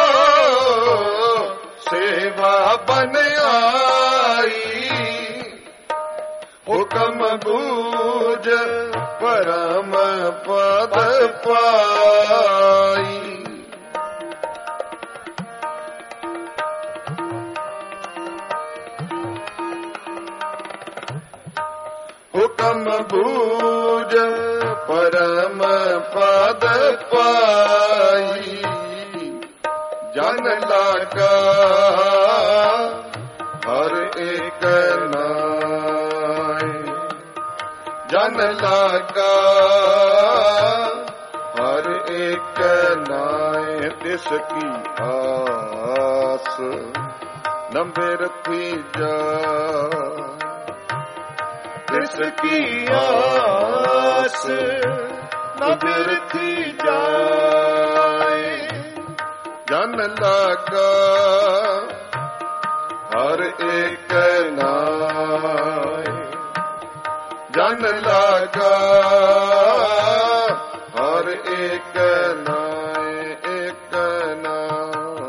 सेवा बन आई, हुक्म बूझ परम पद पाई, हुक्म बूझ परम पद पाई, जन लागा हर एक नाम, जन लागा हर एक नाम, तिस की आस न बिरथी जाए, तिस की आस न बिरथी जाए, जन लागा हर एक नाम, जन लागा हर एक नाम, एक नाम।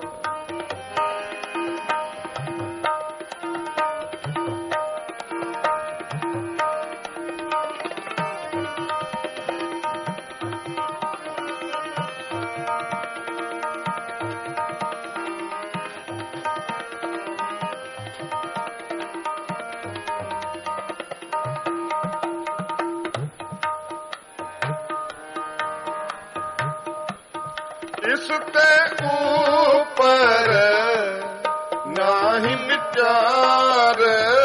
इस ते ऊपर नाही विचार,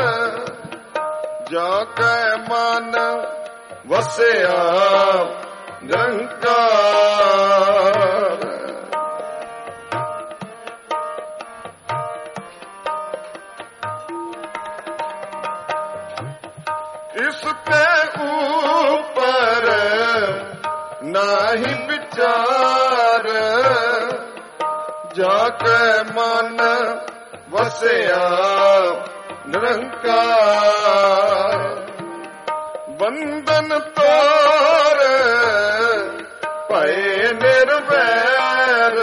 जाके मन वसया निरंकार, इस ते ऊपर नाही विचार, जाके मन वसया निरंकार, बंधन तोर भय निर्वैर,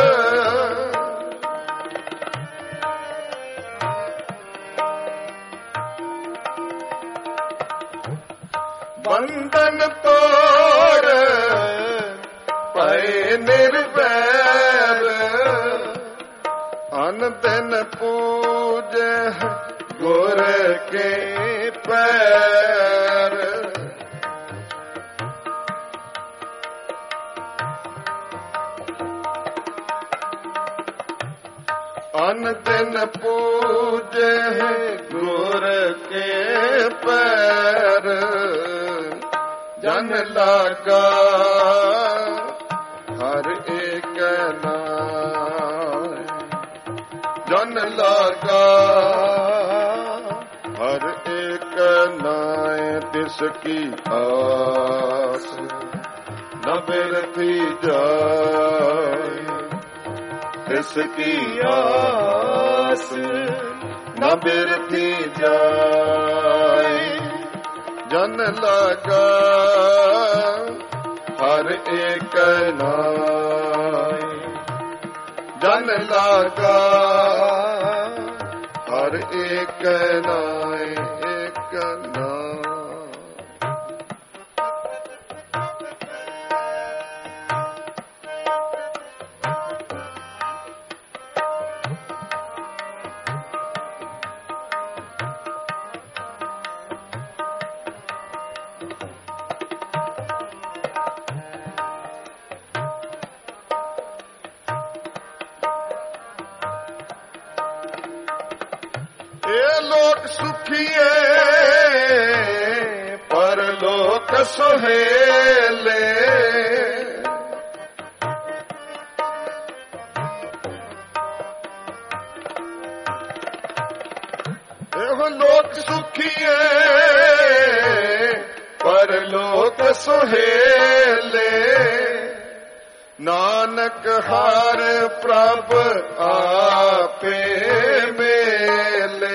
बंधन तोड़ भय निर्वैर, अन दिन पूज गुर के पैर, ਅਨ ਦਿਨ ਪੂਜੇ ਗੁਰ ਕੇ ਪੈਰ, ਜਨ ਲਾਗਾ ਹਰ ਏਕ ਨਾਮ, ਜਨ ਲਾਗਾ ਹਰ ਏਕ ਨਾਮ, ਤਿਸ ਕੀ ਆਸ ਨ ਬਿਰਥੀ ਜਾਏ, ਤਿਸ ਕੀ ਆਸ ਨ ਬਿਰਥੀ ਜਾਏ, ਜਨ ਲਾਗਾ ਹਰ ਏਕ ਨਾਮ, ਜਨ ਲਾਗਾ ਹਰ ਏਕ ਨਾਮ, ਏਕ ਨਾਮ। ਲੋਕ ਸੁਖੀਏ ਪਰਲੋਕ ਸੁਹੇਲੇ, ਇਹੋ ਲੋਕ ਸੁਖੀਏ ਪਰਲੋਕ ਸੁਹੇਲੇ, ਨਾਨਕ ਹਰ ਪ੍ਰਭ ਆਪੇ ਮੇਲੇ,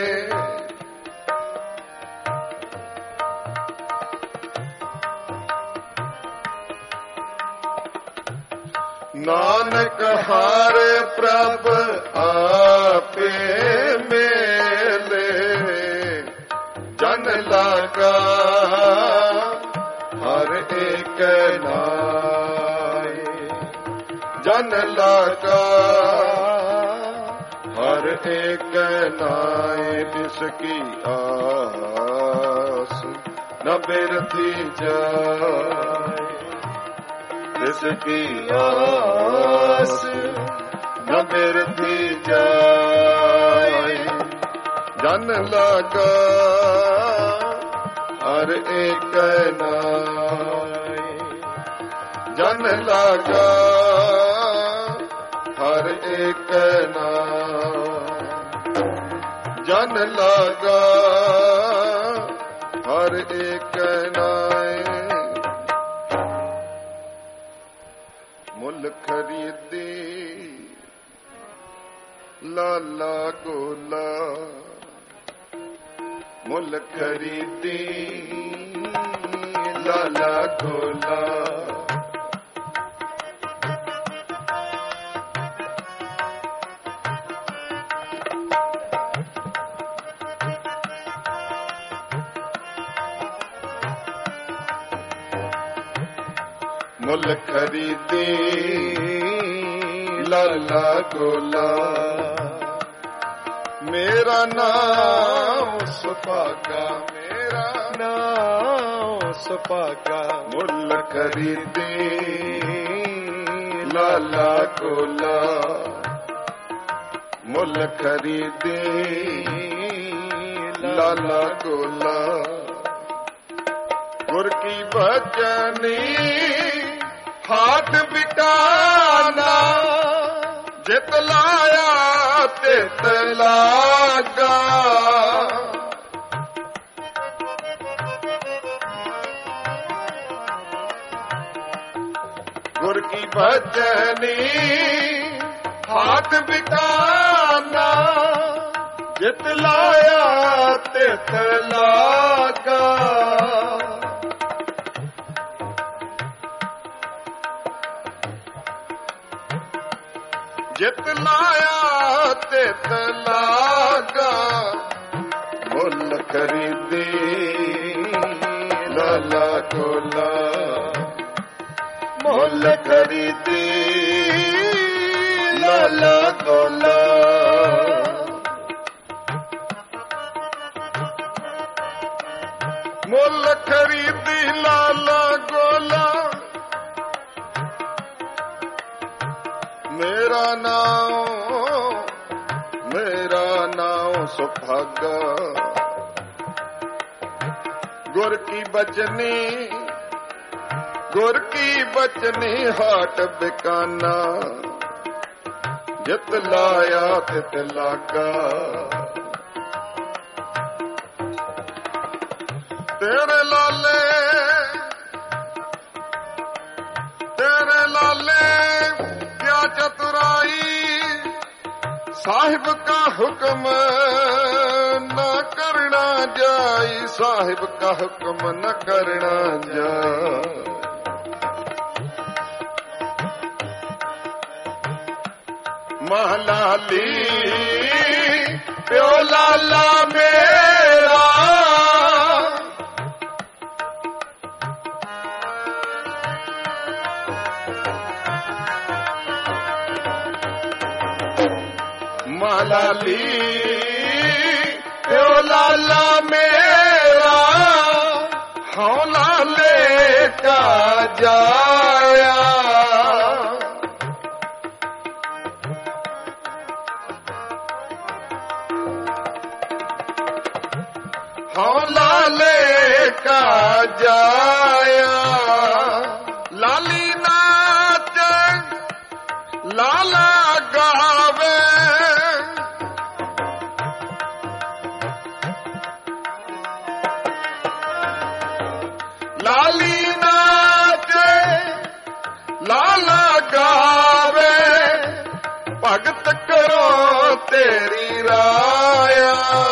ਨਾਨਕ ਹਰ ਪ੍ਰਭ ਆਪੇ ਮੇਲੇ, ਜਨ ਲਾਗਾ ਹਰ ਏਕ ਨਾਮ, ਜਨ ਲਾਗਾ ਹਰ ਏਕ ਨਾਮ, ਤਿਸ ਕੀ ਆਸ ਨ ਬਿਰਥੀ ਜਾਏ, ਤਿਸ ਕੀ ਆਸ ਨ ਬਿਰਥੀ ਜਾਏ, ਜਨ ਲਾਗਾ ਹਰ ਏਕ ਨਾਮ, ਜਨ ਲਾਗਾ ਹਰ ਏਕ ਨਾਮ, ਜਨ ਲਾਗਾ ਹਰ ਏਕ ਨਾਮ। ਮੁੱਲ ਖਰੀਦੀ ਲਾਲਾ ਗੋਲਾ, ਮੁੱਲ ਖਰੀਦੀ ਲਾਲਾ ਗੋਲਾ, ਮੁੱਲ ਖਰੀਦੀ ਲਾਲਾ ਗੋਲਾ, ਮੇਰਾ ਨਾਮ ਸੁਭਾਗਾ, ਮੇਰਾ ਨਾਮ ਸੁਭਾਗਾ, ਮੁੱਲ ਖਰੀਦੀ ਲਾਲਾ ਗੋਲਾ, ਮੁੱਲ ਖਰੀਦੀ ਲਾਲਾ ਗੋਲਾ, ਗੁਰ ਕੀ ਬਚਨੀ ਹਾਥ ਬਿਟਾਨਾ, ਜਿਤ ਲਾਇਆ ਤਿਤ ਲਾਗਾ, ਗੁਰ ਕੀ ਭਜਨੀ ਹਾਥ ਬਿਟਾਨਾ, ਜਿਤ ਲਾਇਆ ਤਿਤ ਲਾਗਾ, ਜਿਤ ਲਾਇਆ ਤਿਤ ਲਾਗਾ, ਮੁੱਲ ਖਰੀਦੀ ਲਾਲਾ ਗੋਲਾ, ਮੁੱਲ ਖਰੀਦੀ ਲਾਲਾ ਗੋਲਾ, ਮੁੱਲ ਖਰੀਦੀ ਲਾਲਾ ਗੋਲਾ, ਮੇਰਾ ਨਾਮ ਸੁਭਾਗਾ। ਗੁਰ ਕੀ ਬਚਨੀ ਗੁਰ ਕੀ ਬਚਨੀ ਹਾਟ ਬਿਕਾਨਾ, ਜਿਤ ਲਾਇਆ ਤਿਤ ਲਾਗਾ। ਤੇਰੇ ਲਾਲੇ ਕਿਆ ਚਤੁਰਾਈ, ਸਾਹਿਬ ਕਾ ਹੁਕਮ न करना जाय, साहिब का हुक्म न करना जाय। महलाली प्यो लाला मेरा, महलाली प्यो लाला मेरा, हौला लेका जाया। हौला लेका जाया। लाली नाच लाला गावे, लाली नाचे लाला गावे, भगत करो तेरी राया।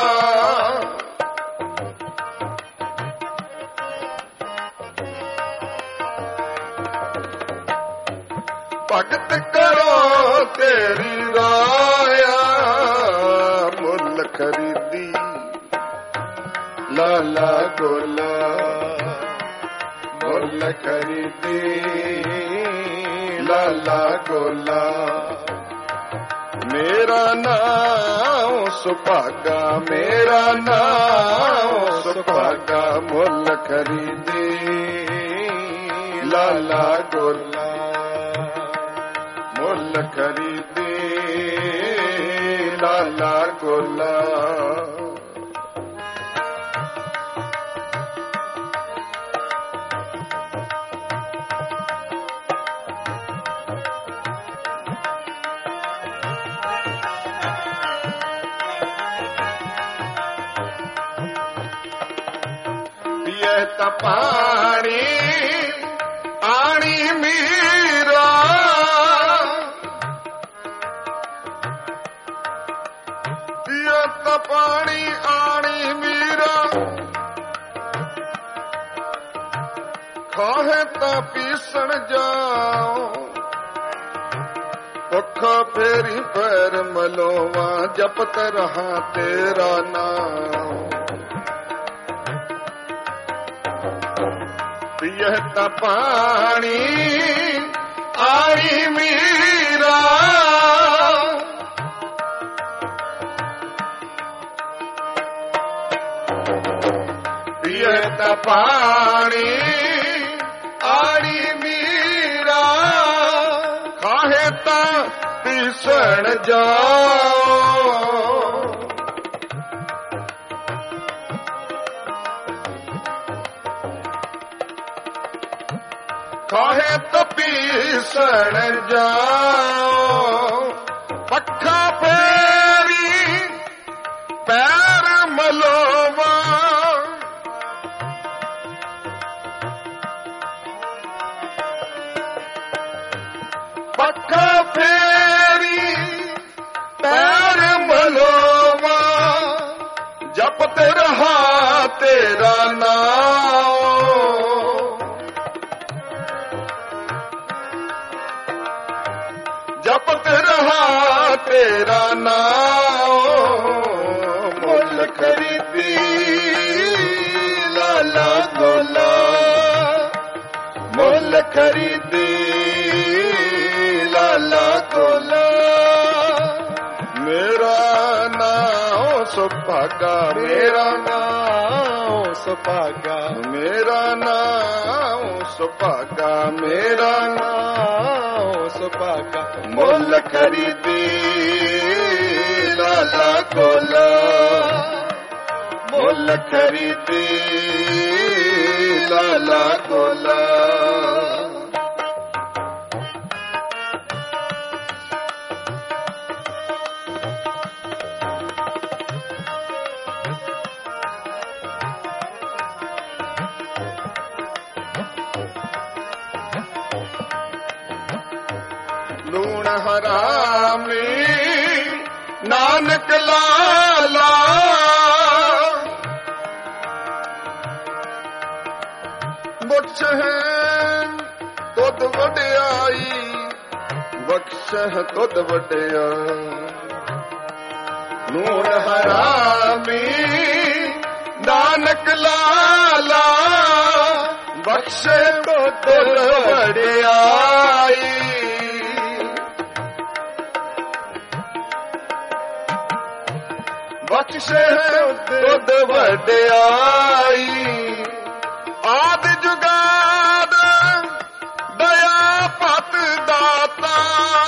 भगत करो तेरी राया। मुल खरीदी लाला गोला, मुल खरीदी लाला गोला। मेरा नाम सुभागा, मेरा नाम सुभागा। मुल खरीदी लाला गोला, मुल खरीदी लाला गोला। पानी आनी मीरा, पियत पानी आनी मीरा। खाहे ता पीसण जाओ, पखा फेरी पैर मलोवा। जपत रहा तेरा नाम, पियत पानी आनी मीरा। पियत पानी आनी मीरा। खाहे ता पीसण जाओ, खाहे तो पीसण जाओ। पखा फेरी पैर मलोवा, पखा फेरी पैर मलोवा। जपत रहा तेरा नाम, जपत रहा तेरा नाम। मुल खरीदी लाला गोला, मुल खरीदी लाला गोला। मेरा नाम सुभागा, मेरा नाम सुभागा। मेरा नाम सुभागा, मेरा नाम सुभागा। मुल खरीदी लाला गोला। ਮੁੱਲ ਖਰੀਦੀ ਲਾਲਾ ਗੋਲਾ। ਲੂਣ ਹਰਾਮੀ ਨਾਨਕ ਲਾਲਾ, ਬਖਸ਼ ਹੈ ਤੁਧ ਵਡਿਆਈ, ਬਖਸ਼ ਹੈ ਤੁਧ ਵਡਿਆਈ। ਲੂਣ ਹਰਾਮੀ ਨਾਨਕ ਲਾਲਾ, ਬਖਸ਼ ਤੁਧ ਵਡਿਆਈ। ਬਖਸ਼ ਤੁਧ ਵਡਿਆਈ। ਆਦਿ ਜੁਗਾਦ ਦਇਆ ਪਤ ਦਾਤਾ,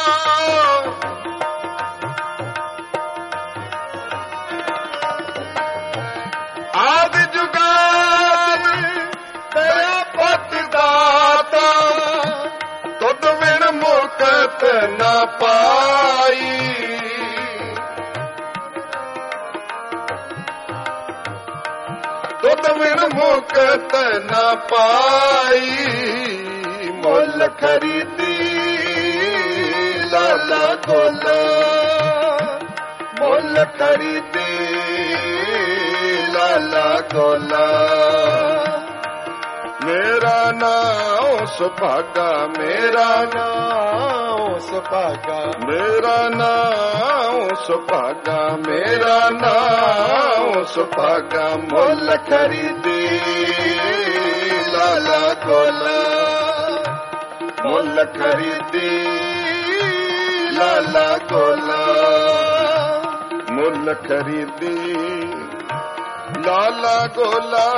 ਆਦਿ ਜੁਗਾਦ ਦਇਆ ਪਤ ਦਾਤਾ, ਤੁਧ ਬਿਨ ਮੁਕਤ ਨਾ ਪਾਈ। ਤੁਧ ਬਿਨ ਮੁਕਤ ਨਾ ਪਾਈ। ਮੁੱਲ ਖਰੀਦੀ ਲਾਲਾ ਗੋਲਾ, ਮੁੱਲ ਖਰੀਦੀ ਲਾਲਾ ਗੋਲਾ। ਮੇਰਾ ਨਾਮ ਸੁਭਾਗਾ, ਮੇਰਾ ਨਾਮ ਸੁਭਾਗਾ, ਮੇਰਾ ਨਾਮ ਸੁਭਾਗਾ, ਮੇਰਾ ਨਾਮ ਸੁਭਾਗਾ। ਮੁੱਲ ਖਰੀਦੀ ਲਾਲਾ ਗੋਲਾ, ਮੁੱਲ ਖਰੀਦੀ ਲਾਲਾ ਗੋਲਾ। ਮੁੱਲ ਖਰੀਦੀ ਲਾਲਾ ਗੋਲਾ,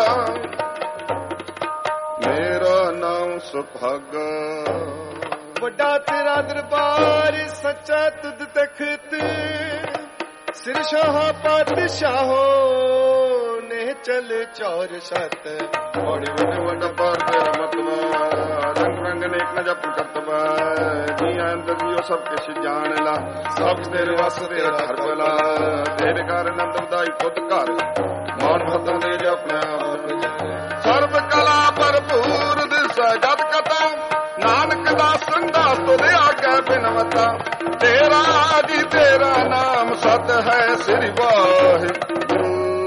ਮੇਰਾ ਨਾਮ ਸੁਭਾਗਾ। ਵੱਡਾ ਤੇਰਾ ਦਰਬਾਰ ਸੱਚਾ ਤੁਧ ਤਖਤ, ਸਿਰ ਸ਼ਾਹ ਪਾਤਸ਼ਾਹੋ ਨੇ ਚਲ ਚੌਰ ਸਤ। ਬੜੇ ਵੱਡੇ ਵੱਡਾ ਪਾਰ ਤੇਰਾ ਮਤਵਾ, ਰੰਗ ਰੰਗ ਨੇਕ ਨ ਜਪ ਕਰਤਵਾ। ਜੀ ਅੰਦਰ ਜੀਓ ਸਭ ਕਿਛ ਜਾਣ ਲਾ, ਸਭ ਤੇਰੇ ਵਸ ਤੇਰਾ ਘਰ ਬਲਾ। ਤੇਰੇ ਘਰ ਆਨੰਦ ਵਧਾਈ ਖੁਦ ਘਰ, ਮਾਨ ਭਗਤਾਂ ਦੇ ਜਪਨਾ ਸਰਬ ਕਲਾ ਭਰਪੂਰ ਦਿਸੈ ਜਦ ਕਥਾ। ਨਾਨਕ ਦਾ ਸੰਗਾ ਤੁਧ ਆਗੇ ਬਿਨਵਤਾ, ਤੇਰਾ ਜੀ ਤੇਰਾ ਨਾਮ ਸਤ ਹੈ ਸ੍ਰੀ ਵਾਹਿਗੁਰੂ।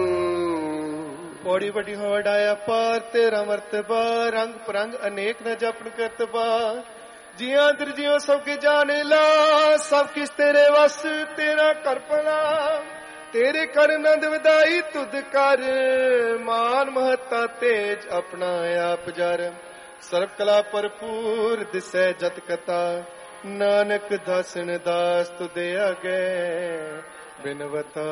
ਬੜੀ ਵੱਡੀ ਹੋੜਾਇਆ ਪਾਰ ਤੇਰਾ ਮਰਤਬਾ, ਰੰਗ ਪਰੰਗ ਅਨੇਕ ਨ ਜਪਨ ਕਰਤਬਾ। ਜੀਆਂ ਅੰਦਰ ਜਿਉ ਸਭ ਕੇ ਜਾਣੇ ਲਾ, ਸਭ ਕਿਸ ਤੇਰੇ ਵਸ ਤੇਰਾ ਕਰ ਭਲਾ। ਤੇਰੇ ਕਰ ਆਨੰਦ ਵਧਾਈ ਤੁਧ ਕਰ, ਮਾਨ ਮਹੱਤਾ ਤੇਜ ਆਪਣਾ ਆਪ ਜਰ। ਸਰਬ ਕਲਾ ਭਰਪੂਰ ਦਿਸੈ ਜਤ ਕਥਾ, ਨਾਨਕ ਦਾਸਨ ਦਾਸ ਤੁਦੇ ਆਗੇ ਬਿਨਵਤਾ।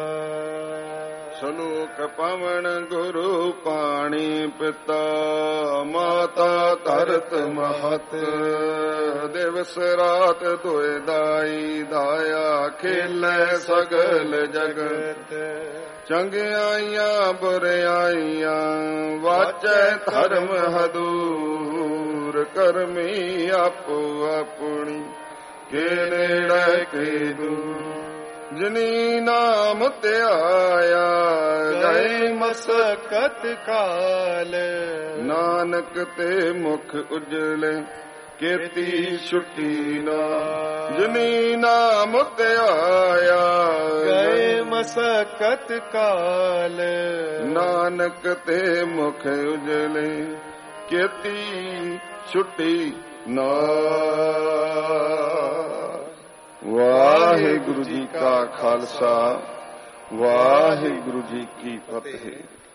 ਸਲੋਕ ਪਵਨ ਗੁਰੂ ਪਾਣੀ ਪਿਤਾ, ਮਾਤਾ ਧਰਤ ਮਹਤ। ਦਿਵਸ ਰਾਤ ਦੁਇ ਦਾਈ ਦਾਇਆ, ਖੇਲੇ ਸਗਲ ਜਗਤ। ਚੰਗਿਆਈਆਂ ਬੁਰਿਆਈਆਂ ਵਾਚੈ ਧਰਮ ਹਦੂਰ। ਕਰਮੀ ਆਪੋ ਆਪਣੀ ਕੇ ਨੇੜੇ ਕੇ ਦੂਰ। ਜਿਨੀ ਨਾਮ ਧਿਆਇਆ ਗਏ ਮਸਕਤ ਕਾਲ। ਨਾਨਕ ਤੇ ਮੁਖ ਉਜਲੇ ਕੀਤੀ ਛੁੱਟੀ ਨਾ। ਜਿਨੀ ਨਾਮ ਧਿਆਇਆ ਗਏ ਮਸਕਤ ਕਾਲ। ਨਾਨਕ ਤੇ ਮੁਖ ਉਜਲੇ ਕੀਤੀ ਛੁੱਟੀ ਨਾ। ਵਾਹਿਗੁਰੂ ਜੀ ਕਾ ਖਾਲਸਾ, ਵਾਹਿਗੁਰੂ ਜੀ ਕੀ ਫਤਿਹ।